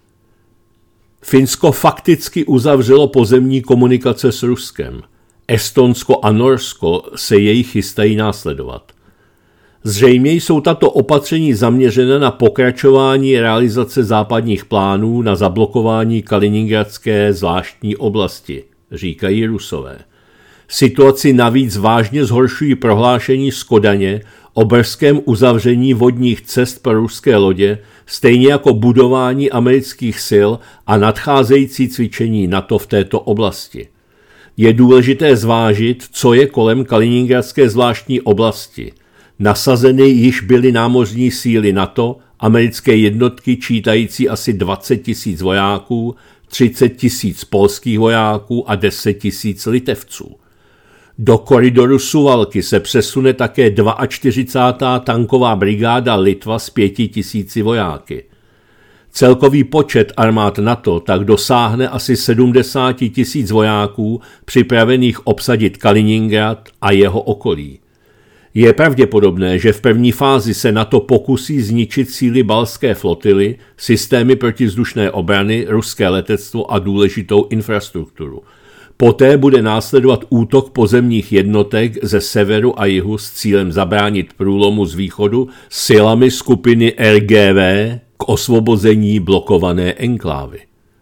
Finsko fakticky uzavřelo pozemní komunikace s Ruskem. Estonsko a Norsko se jej chystají následovat. Zřejmě jsou tato opatření zaměřena na pokračování realizace západních plánů na zablokování Kaliningradské zvláštní oblasti, říkají Rusové. Situaci navíc vážně zhoršují prohlášení z Kodaně o brzkém uzavření vodních cest pro ruské lodě, stejně jako budování amerických sil a nadcházející cvičení NATO v této oblasti. Je důležité zvážit, co je kolem Kaliningradské zvláštní oblasti. Nasazeny již byly námořní síly NATO, americké jednotky čítající asi dvacet tisíc vojáků, třicet tisíc polských vojáků a deset tisíc Litevců. Do koridoru Suvalky se přesune také čtyřicátá druhá tanková brigáda Litva s pěti tisíci vojáky. Celkový počet armád NATO tak dosáhne asi sedmdesát tisíc vojáků připravených obsadit Kaliningrad a jeho okolí. Je pravděpodobné, že v první fázi se NATO pokusí zničit síly baltské flotily, systémy protivzdušné obrany, ruské letectvo a důležitou infrastrukturu. Poté bude následovat útok pozemních jednotek ze severu a jihu s cílem zabránit průlomu z východu silami skupiny R G V k osvobození blokované enklávy.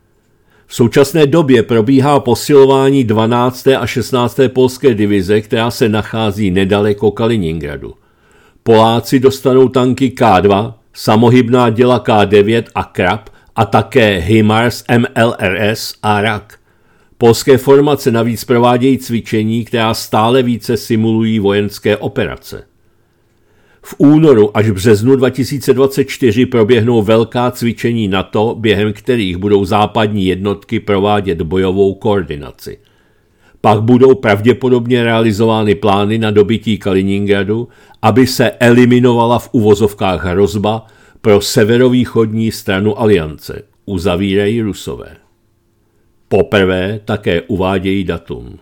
V současné době probíhá posilování dvanácté a šestnácté polské divize, která se nachází nedaleko Kaliningradu. Poláci dostanou tanky K dva, samohybná děla K devět a Krab a také HIMARS M L R S a R A K. Polské formace navíc provádějí cvičení, která stále více simulují vojenské operace. V únoru až březnu dva tisíce dvacet čtyři proběhnou velká cvičení NATO, během kterých budou západní jednotky provádět bojovou koordinaci. Pak budou pravděpodobně realizovány plány na dobytí Kaliningradu, aby se eliminovala v uvozovkách hrozba pro severovýchodní stranu aliance, uzavírají Rusové. Poprvé také uvádějí datum.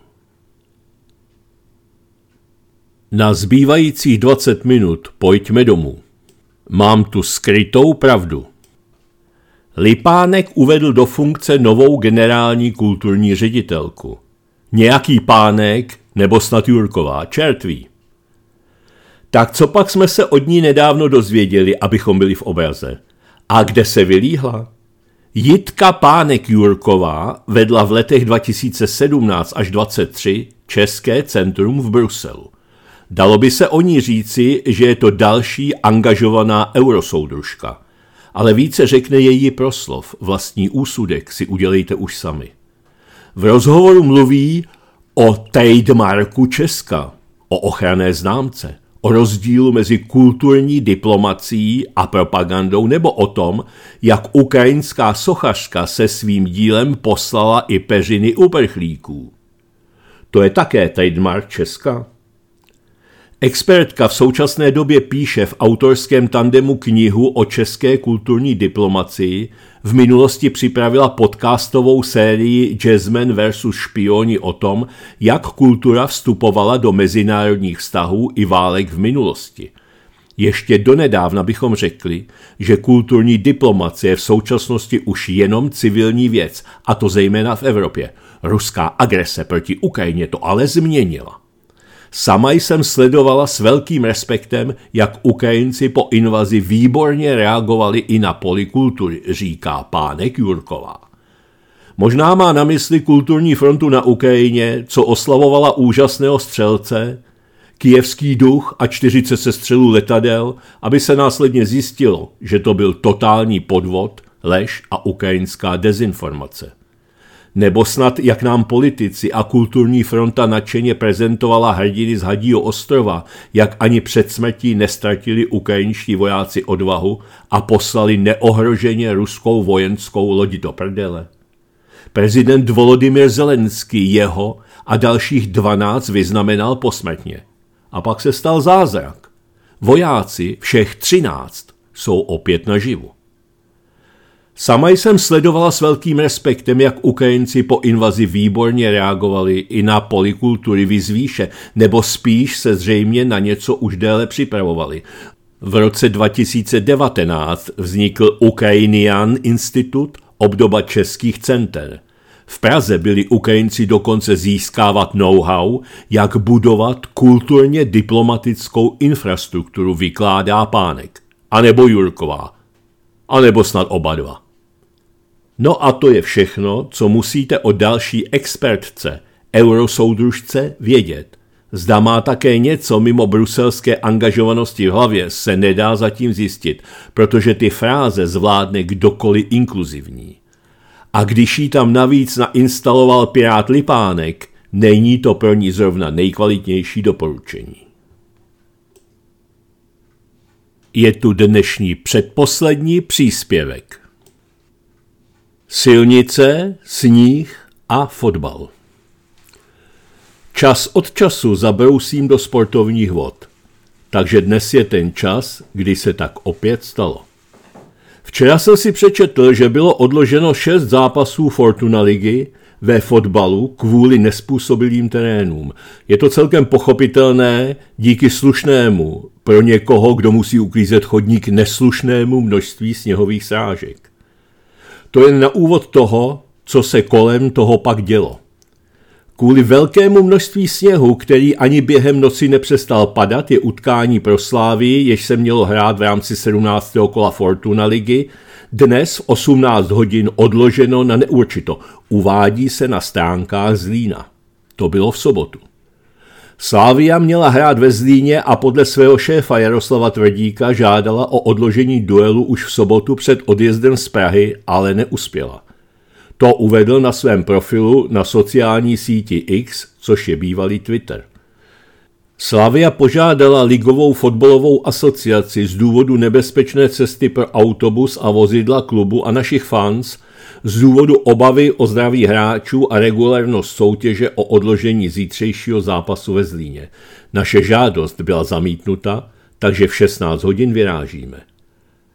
Na zbývajících dvacet minut pojďme domů. Mám tu skrytou pravdu. Lipánek uvedl do funkce novou generální kulturní ředitelku. Nějaký Pánek nebo snad Jurková, čert ví. Tak co pak jsme se od ní nedávno dozvěděli, abychom byli v obraze? A kde se vylíhla? Jitka Pánek-Jurková vedla v letech dva tisíce sedmnáct až dvacet tři České centrum v Bruselu. Dalo by se o ní říci, že je to další angažovaná eurosoudružka. Ale více řekne její proslov, vlastní úsudek si udělejte už sami. V rozhovoru mluví o trademarku Česka, o ochranné známce, o rozdílu mezi kulturní diplomacií a propagandou nebo o tom, jak ukrajinská sochařka se svým dílem poslala i peřiny uprchlíků. To je také trademark Česka? Expertka v současné době píše v autorském tandemu knihu o české kulturní diplomacii, v minulosti připravila podcastovou sérii Jazzmen versus špioni o tom, jak kultura vstupovala do mezinárodních vztahů i válek v minulosti. Ještě donedávna bychom řekli, že kulturní diplomacie je v současnosti už jenom civilní věc, a to zejména v Evropě. Ruská agrese proti Ukrajině to ale změnila. Sama jsem sledovala s velkým respektem, jak Ukrajinci po invazi výborně reagovali i na poli kultury, říká Pánek-Jurková. Možná má na mysli kulturní frontu na Ukrajině, co oslavovala úžasného střelce, kyjevský duch a čtyřicet sestřelů letadel, aby se následně zjistilo, že to byl totální podvod, lež a ukrajinská dezinformace. Nebo snad, jak nám politici a kulturní fronta nadšeně prezentovala hrdiny z Hadího ostrova, jak ani před smrtí nestratili ukrajinští vojáci odvahu a poslali neohroženě ruskou vojenskou lodi do prdele. Prezident Volodymyr Zelenský jeho a dalších dvanáct vyznamenal posmrtně. A pak se stal zázrak. Vojáci, všech třináct, jsou opět naživu. Sama jsem sledovala s velkým respektem, jak Ukrajinci po invazi výborně reagovali i na poli kultury vyzvýše, nebo spíš se zřejmě na něco už déle připravovali. V roce dva tisíce devatenáct vznikl Ukrainian Institut, obdoba českých center. V Praze byli Ukrajinci dokonce získávat know-how, jak budovat kulturně diplomatickou infrastrukturu, vykládá Pánek. A nebo Jurková. A nebo snad oba dva. No a to je všechno, co musíte o další expertce, eurosoudružce, vědět. Zda má také něco mimo bruselské angažovanosti v hlavě, se nedá zatím zjistit, protože ty fráze zvládne kdokoliv inkluzivní. A když jí tam navíc nainstaloval pirát Lipánek, není to pro ní zrovna nejkvalitnější doporučení. Je tu dnešní předposlední příspěvek. Silnice, sníh a fotbal. Čas od času zabrousím do sportovních vod, takže dnes je ten čas, kdy se tak opět stalo. Včera jsem si přečetl, že bylo odloženo šest zápasů Fortuna ligy ve fotbalu kvůli nespůsobilým terénům. Je to celkem pochopitelné díky slušnému, pro někoho, kdo musí uklízet chodník, neslušnému množství sněhových srážek. To je na úvod toho, co se kolem toho pak dělo. Kvůli velkému množství sněhu, který ani během noci nepřestal padat, je utkání pro Slávii, jež se mělo hrát v rámci sedmnáctého kola Fortuna ligy, dnes v osmnáct hodin odloženo na neurčito. Uvádí se na stránkách Zlína. To bylo v sobotu. Slavia měla hrát ve Zlíně a podle svého šéfa Jaroslava Tvrdíka žádala o odložení duelu už v sobotu před odjezdem z Prahy, ale neuspěla. To uvedl na svém profilu na sociální síti X, což je bývalý Twitter. Slavia požádala ligovou fotbalovou asociaci z důvodu nebezpečné cesty pro autobus a vozidla klubu a našich fans, z důvodu obavy o zdraví hráčů a regulérnost soutěže o odložení zítřejšího zápasu ve Zlíně. Naše žádost byla zamítnuta, takže v šestnáct hodin vyrážíme.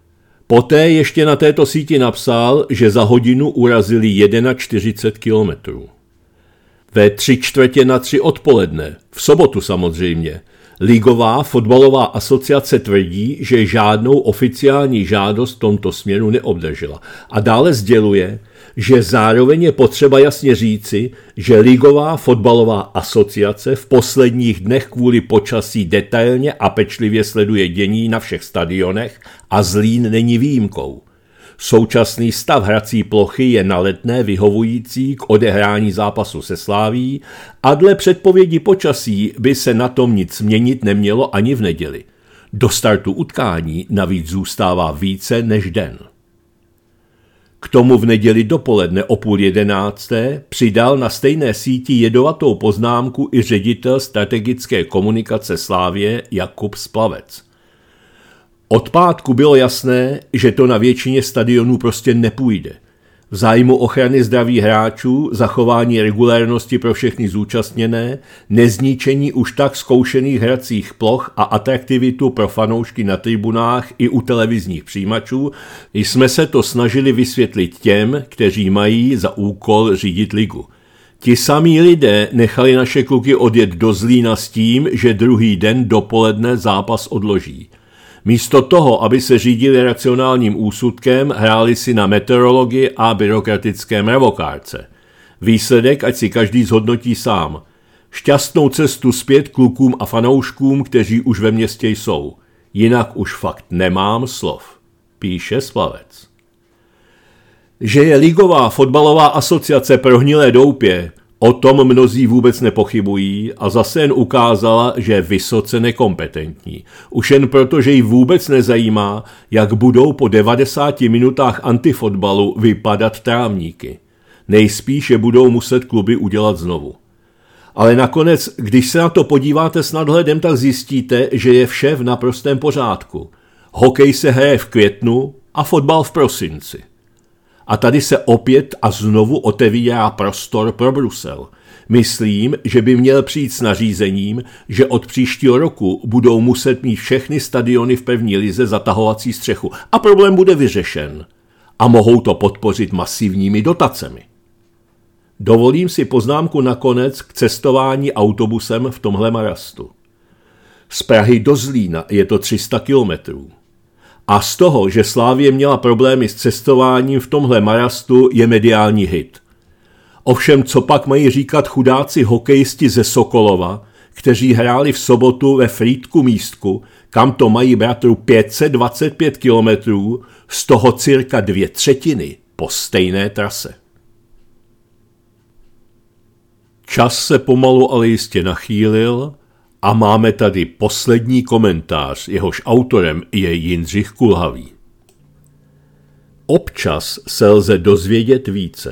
Poté ještě na této síti napsal, že za hodinu urazili čtyřicet jedna kilometrů. Ve tři čtvrtě na tři odpoledne, v sobotu samozřejmě, Ligová fotbalová asociace tvrdí, že žádnou oficiální žádost v tomto směru neobdržela. A dále sděluje, že zároveň je potřeba jasně říci, že Ligová fotbalová asociace v posledních dnech kvůli počasí detailně a pečlivě sleduje dění na všech stadionech a Zlín není výjimkou. Současný stav hrací plochy je na Letné vyhovující k odehrání zápasu se Slavií a dle předpovědi počasí by se na tom nic měnit nemělo ani v neděli. Do startu utkání navíc zůstává více než den. K tomu v neděli dopoledne o půl jedenácté přidal na stejné síti jedovatou poznámku i ředitel strategické komunikace Slavie Jakub Splavec. Od pátku bylo jasné, že to na většině stadionů prostě nepůjde. V zájmu ochrany zdraví hráčů, zachování regulérnosti pro všechny zúčastněné, nezničení už tak zkoušených hracích ploch a atraktivitu pro fanoušky na tribunách i u televizních přijímačů, jsme se to snažili vysvětlit těm, kteří mají za úkol řídit ligu. Ti samí lidé nechali naše kluky odjet do Zlína s tím, že druhý den dopoledne zápas odloží. Místo toho, aby se řídili racionálním úsudkem, hráli si na meteorologii a byrokratické mravokárce. Výsledek ať si každý zhodnotí sám. Šťastnou cestu zpět klukům a fanouškům, kteří už ve městě jsou. Jinak už fakt nemám slov, píše Splavec. Že je Ligová fotbalová asociace prohnilé doupě, o tom mnozí vůbec nepochybují a zase jen ukázala, že je vysoce nekompetentní. Už jen proto, že jí vůbec nezajímá, jak budou po devadesáti minutách antifotbalu vypadat trávníky. Nejspíš je budou muset kluby udělat znovu. Ale nakonec, když se na to podíváte s nadhledem, tak zjistíte, že je vše v naprostém pořádku. Hokej se hraje v květnu a fotbal v prosinci. A tady se opět a znovu otevírá prostor pro Brusel. Myslím, že by měl přijít s nařízením, že od příštího roku budou muset mít všechny stadiony v první lize zatahovací střechu a problém bude vyřešen. A mohou to podpořit masivními dotacemi. Dovolím si poznámku nakonec k cestování autobusem v tomhle marastu. Z Prahy do Zlína je to tři sta kilometrů. A z toho, že Slavie měla problémy s cestováním v tomhle marastu, je mediální hit. Ovšem, co pak mají říkat chudáci hokejisti ze Sokolova, kteří hráli v sobotu ve Frýdku Místku, kam to mají bratru pět set dvacet pět kilometrů, z toho cirka dvě třetiny po stejné trase. Čas se pomalu ale jistě nachýlil a máme tady poslední komentář, jehož autorem je Jindřich Kulhavý. Občas se lze dozvědět více.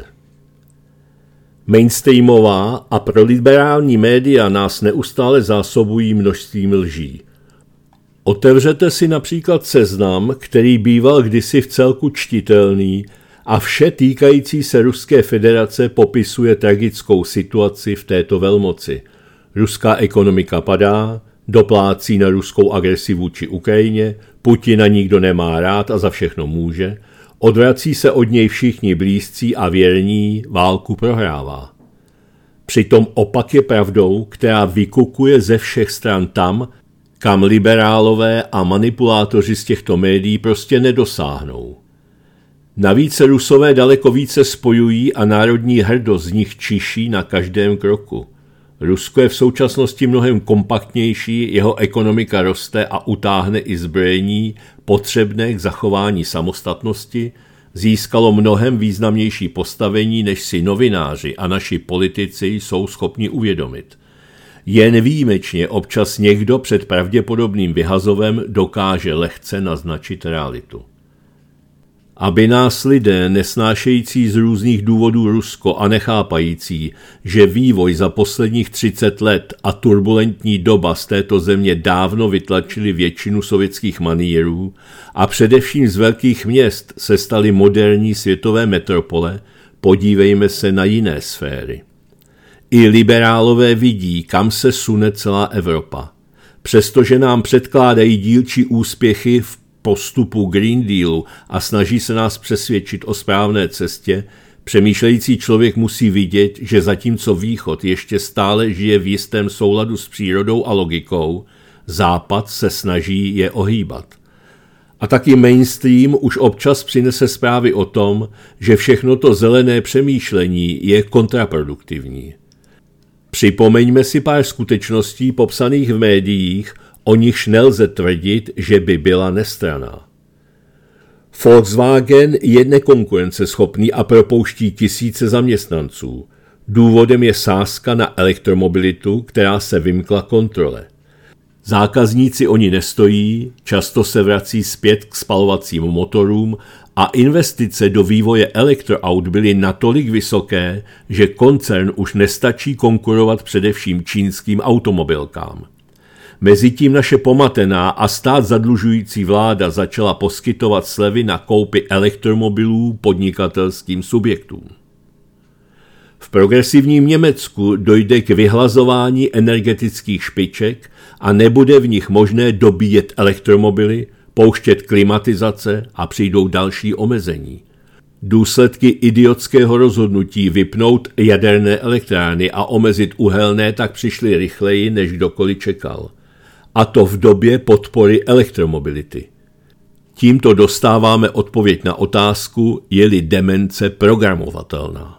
Mainstreamová a proliberální média nás neustále zásobují množstvím lží. Otevřete si například Seznam, který býval kdysi v celku čtitelný a vše týkající se Ruské federace popisuje tragickou situaci v této velmoci. Ruská ekonomika padá, doplácí na ruskou agresi vůči Ukrajině, Putina nikdo nemá rád a za všechno může, odvrací se od něj všichni blízcí a věrní, válku prohrává. Přitom opak je pravdou, která vykukuje ze všech stran tam, kam liberálové a manipulátoři z těchto médií prostě nedosáhnou. Navíc se Rusové daleko více spojují a národní hrdost z nich čiší na každém kroku. Rusko je v současnosti mnohem kompaktnější, jeho ekonomika roste a utáhne i zbrojení potřebné k zachování samostatnosti, získalo mnohem významnější postavení, než si novináři a naši politici jsou schopni uvědomit. Jen výjimečně občas někdo před pravděpodobným vyhazovem dokáže lehce naznačit realitu. Aby nás lidé, nesnášející z různých důvodů Rusko a nechápající, že vývoj za posledních třicet let a turbulentní doba z této země dávno vytlačili většinu sovětských manýrů a především z velkých měst se staly moderní světové metropole, podívejme se na jiné sféry. I liberálové vidí, kam se sune celá Evropa. Přestože nám předkládají dílčí úspěchy v postupu Green Dealu a snaží se nás přesvědčit o správné cestě, přemýšlející člověk musí vidět, že zatímco Východ ještě stále žije v jistém souladu s přírodou a logikou, Západ se snaží je ohýbat. A taky mainstream už občas přinese zprávy o tom, že všechno to zelené přemýšlení je kontraproduktivní. Připomeňme si pár skutečností popsaných v médiích, o nichž nelze tvrdit, že by byla nestranná. Volkswagen je nekonkurenceschopný a propouští tisíce zaměstnanců. Důvodem je sázka na elektromobilitu, která se vymkla kontrole. Zákazníci o ní nestojí, často se vrací zpět k spalovacím motorům a investice do vývoje elektroaut byly natolik vysoké, že koncern už nestačí konkurovat především čínským automobilkám. Mezitím naše pomatená a stát zadlužující vláda začala poskytovat slevy na koupi elektromobilů podnikatelským subjektům. V progresivním Německu dojde k vyhlazování energetických špiček a nebude v nich možné dobíjet elektromobily, pouštět klimatizace a přijdou další omezení. Důsledky idiotského rozhodnutí vypnout jaderné elektrárny a omezit uhelné tak přišly rychleji, než kdokoliv čekal. A to v době podpory elektromobility. Tímto dostáváme odpověď na otázku, je-li demence programovatelná.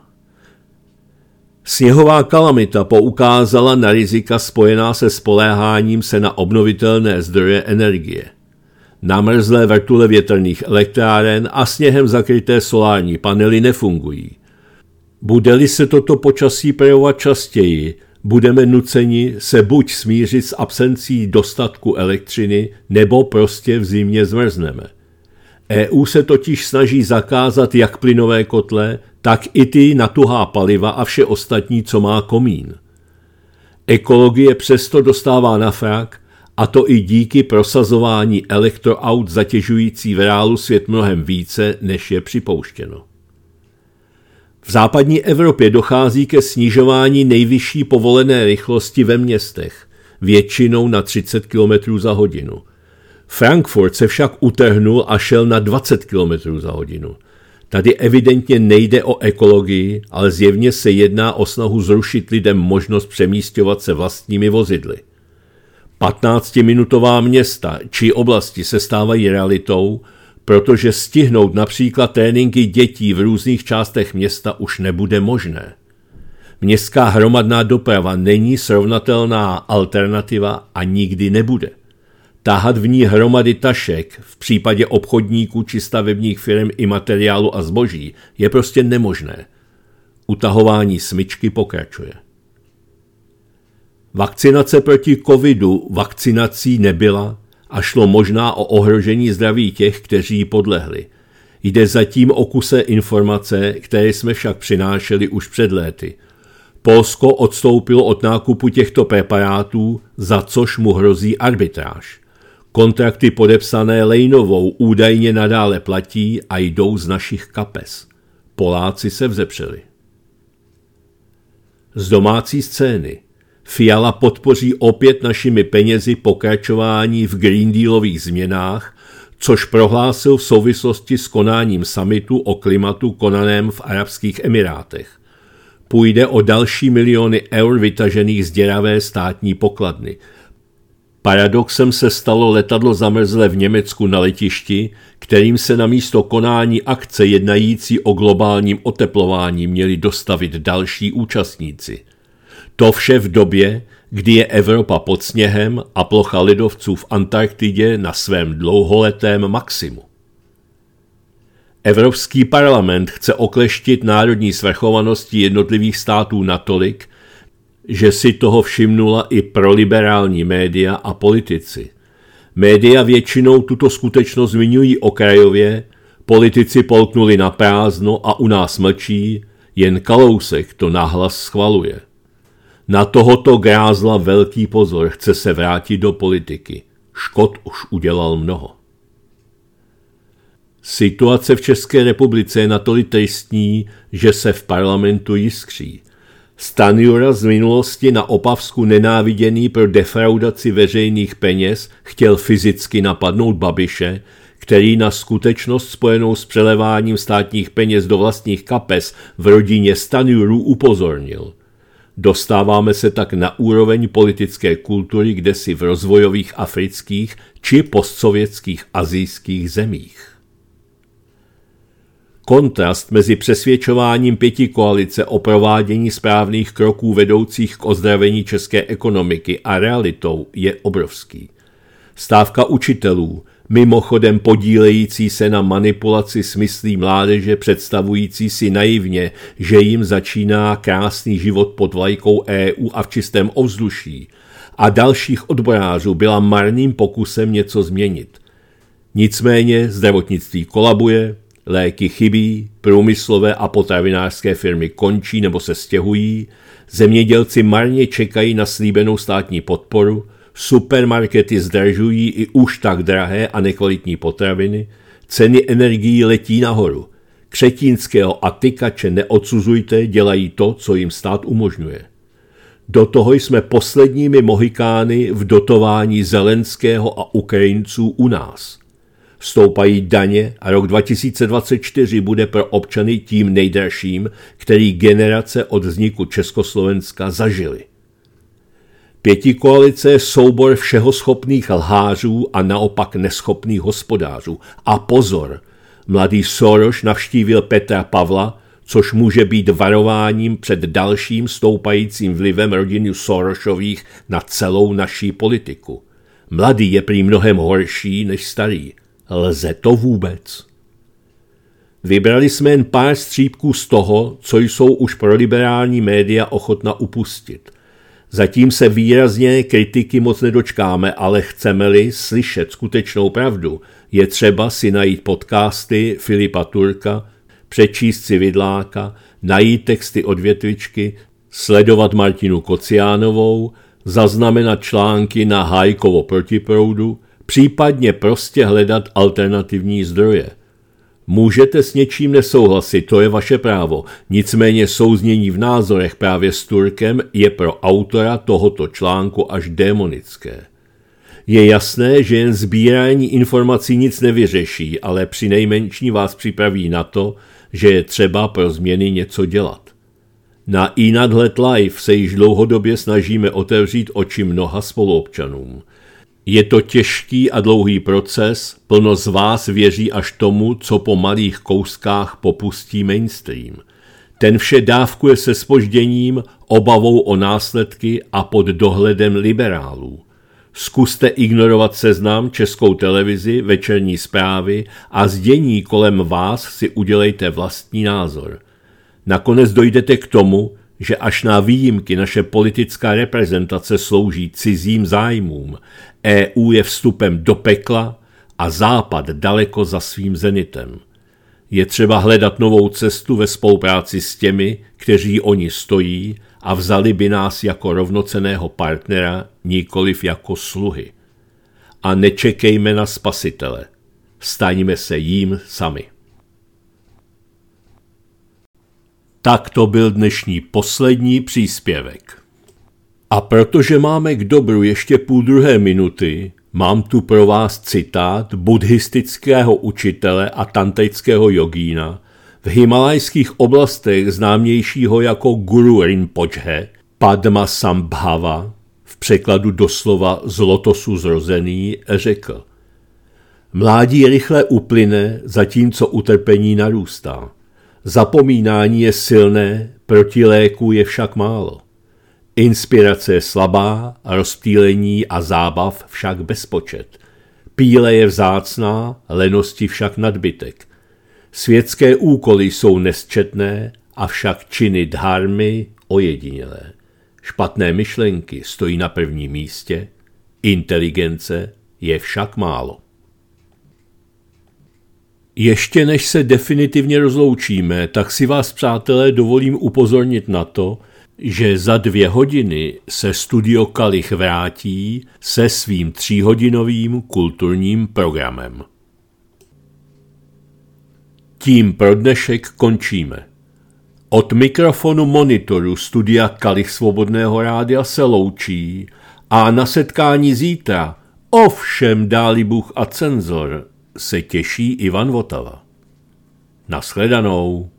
Sněhová kalamita poukázala na rizika spojená se spoléháním se na obnovitelné zdroje energie. Namrzlé vrtule větrných elektráren a sněhem zakryté solární panely nefungují. Bude-li se toto počasí projevovat častěji, budeme nuceni se buď smířit s absencí dostatku elektřiny, nebo prostě v zimě zmrzneme. E U se totiž snaží zakázat jak plynové kotle, tak i ty na tuhá paliva a vše ostatní, co má komín. Ekologie přesto dostává na frak, a to i díky prosazování elektroaut zatěžující v reálu svět mnohem více, než je připouštěno. V západní Evropě dochází ke snižování nejvyšší povolené rychlosti ve městech, většinou na třicet kilometrů za hodinu. Frankfurt se však utrhnul a šel na dvacet kilometrů za hodinu. Tady evidentně nejde o ekologii, ale zjevně se jedná o snahu zrušit lidem možnost přemísťovat se vlastními vozidly. patnáctiminutová města či oblasti se stávají realitou, protože stihnout například tréninky dětí v různých částech města už nebude možné. Městská hromadná doprava není srovnatelná alternativa a nikdy nebude. Tahat v ní hromady tašek, v případě obchodníků či stavebních firm i materiálu a zboží, je prostě nemožné. Utahování smyčky pokračuje. Vakcinace proti covidu vakcinací nebyla a šlo možná o ohrožení zdraví těch, kteří jí podlehli. Jde zatím o kuse informace, které jsme však přinášeli už před léty. Polsko odstoupilo od nákupu těchto preparátů, za což mu hrozí arbitráž. Kontrakty podepsané Lejnovou údajně nadále platí a jdou z našich kapes. Poláci se vzepřeli. Z domácí scény. Fiala podpoří opět našimi penězi pokračování v Green Dealových změnách, což prohlásil v souvislosti s konáním summitu o klimatu konaném v Arabských Emirátech. Půjde o další miliony eur vytažených z děravé státní pokladny. Paradoxem se stalo letadlo zamrzlé v Německu na letišti, kterým se na místo konání akce jednající o globálním oteplování měli dostavit další účastníci. To vše v době, kdy je Evropa pod sněhem a plocha ledovců v Antarktidě na svém dlouholetém maximu. Evropský parlament chce okleštit národní svrchovanosti jednotlivých států natolik, že si toho všimnula i proliberální média a politici. Média většinou tuto skutečnost zmiňují okrajově, politici polknuli na prázdno a u nás mlčí, jen Kalousek to nahlas schvaluje. Na tohoto grázla velký pozor, chce se vrátit do politiky. Škod už udělal mnoho. Situace v České republice je natolik tristní, že se v parlamentu jiskří. Stanjura z minulosti na Opavsku nenáviděný pro defraudaci veřejných peněz chtěl fyzicky napadnout Babiše, který na skutečnost spojenou s přeleváním státních peněz do vlastních kapes v rodině Stanjurů upozornil. Dostáváme se tak na úroveň politické kultury kdesi v rozvojových afrických či postsovětských asijských zemích. Kontrast mezi přesvědčováním pětikoalice o provádění správných kroků vedoucích k ozdravení české ekonomiky a realitou je obrovský. Stávka učitelů, mimochodem podílející se na manipulaci s myslí mládeže, představující si naivně, že jim začíná krásný život pod vlajkou E U a v čistém ovzduší, a dalších odborářů byla marným pokusem něco změnit. Nicméně zdravotnictví kolabuje, léky chybí, průmyslové a potravinářské firmy končí nebo se stěhují, zemědělci marně čekají na slíbenou státní podporu, supermarkety zdražují i už tak drahé a nekvalitní potraviny, ceny energií letí nahoru. Křetínského a Tykače neodsuzujte, dělají to, co jim stát umožňuje. Do toho jsme posledními mohikány v dotování Zelenského a Ukrajinců u nás. Stoupají daně a rok dva tisíce dvacet čtyři bude pro občany tím nejdražším, který generace od vzniku Československa zažili. Pětikoalice je soubor všeho schopných lhářů a naopak neschopných hospodářů. A pozor, mladý Soros navštívil Petra Pavla, což může být varováním před dalším stoupajícím vlivem rodiny Sorosových na celou naší politiku. Mladý je prý mnohem horší než starý. Lze to vůbec? Vybrali jsme jen pár střípků z toho, co jsou už pro liberální média ochotna upustit. Zatím se výrazně kritiky moc nedočkáme, ale chceme-li slyšet skutečnou pravdu, je třeba si najít podcasty Filipa Turka, přečíst si Vidláka, najít texty od Větvičky, sledovat Martinu Kociánovou, zaznamenat články na Hájkovo protiproudu, případně prostě hledat alternativní zdroje. Můžete s něčím nesouhlasit, to je vaše právo, nicméně souznění v názorech právě s Turkem je pro autora tohoto článku až démonické. Je jasné, že jen sbírání informací nic nevyřeší, ale přinejmenším vás připraví na to, že je třeba pro změny něco dělat. Na iNadhled Live se již dlouhodobě snažíme otevřít oči mnoha spoluobčanům. Je to těžký a dlouhý proces, plno z vás věří až tomu, co po malých kouskách popustí mainstream. Ten vše dávkuje se zpožděním, obavou o následky a pod dohledem liberálů. Zkuste ignorovat Seznam, Českou televizi, večerní zprávy a z dění kolem vás si udělejte vlastní názor. Nakonec dojdete k tomu, že až na výjimky naše politická reprezentace slouží cizím zájmům, E U je vstupem do pekla a Západ daleko za svým zenitem. Je třeba hledat novou cestu ve spolupráci s těmi, kteří o ní stojí a vzali by nás jako rovnocenného partnera, nikoliv jako sluhy. A nečekejme na spasitele. Staňme se jím sami. Tak to byl dnešní poslední příspěvek. A protože máme k dobru ještě půl druhé minuty, mám tu pro vás citát buddhistického učitele a tantrického jogína, v himalajských oblastech známějšího jako Guru Rinpoche, Padmasambhava, v překladu doslova z lotosu zrozený, řekl: Mládí rychle uplyne, zatímco utrpení narůstá. Zapomínání je silné, protiléků je však málo. Inspirace je slabá, rozptýlení a zábav však bezpočet. Píle je vzácná, lenosti však nadbytek. Světské úkoly jsou nesčetné, avšak činy dharmy ojedinělé. Špatné myšlenky stojí na prvním místě, inteligence je však málo. Ještě než se definitivně rozloučíme, tak si vás, přátelé, dovolím upozornit na to, že za dvě hodiny se Studio Kalich vrátí se svým tříhodinovým kulturním programem. Tím pro dnešek končíme. Od mikrofonu monitoru Studia Kalich Svobodného rádia se loučí a na setkání zítra, ovšem dáli Bůh a cenzor, se těší Ivan Votava. Nashledanou.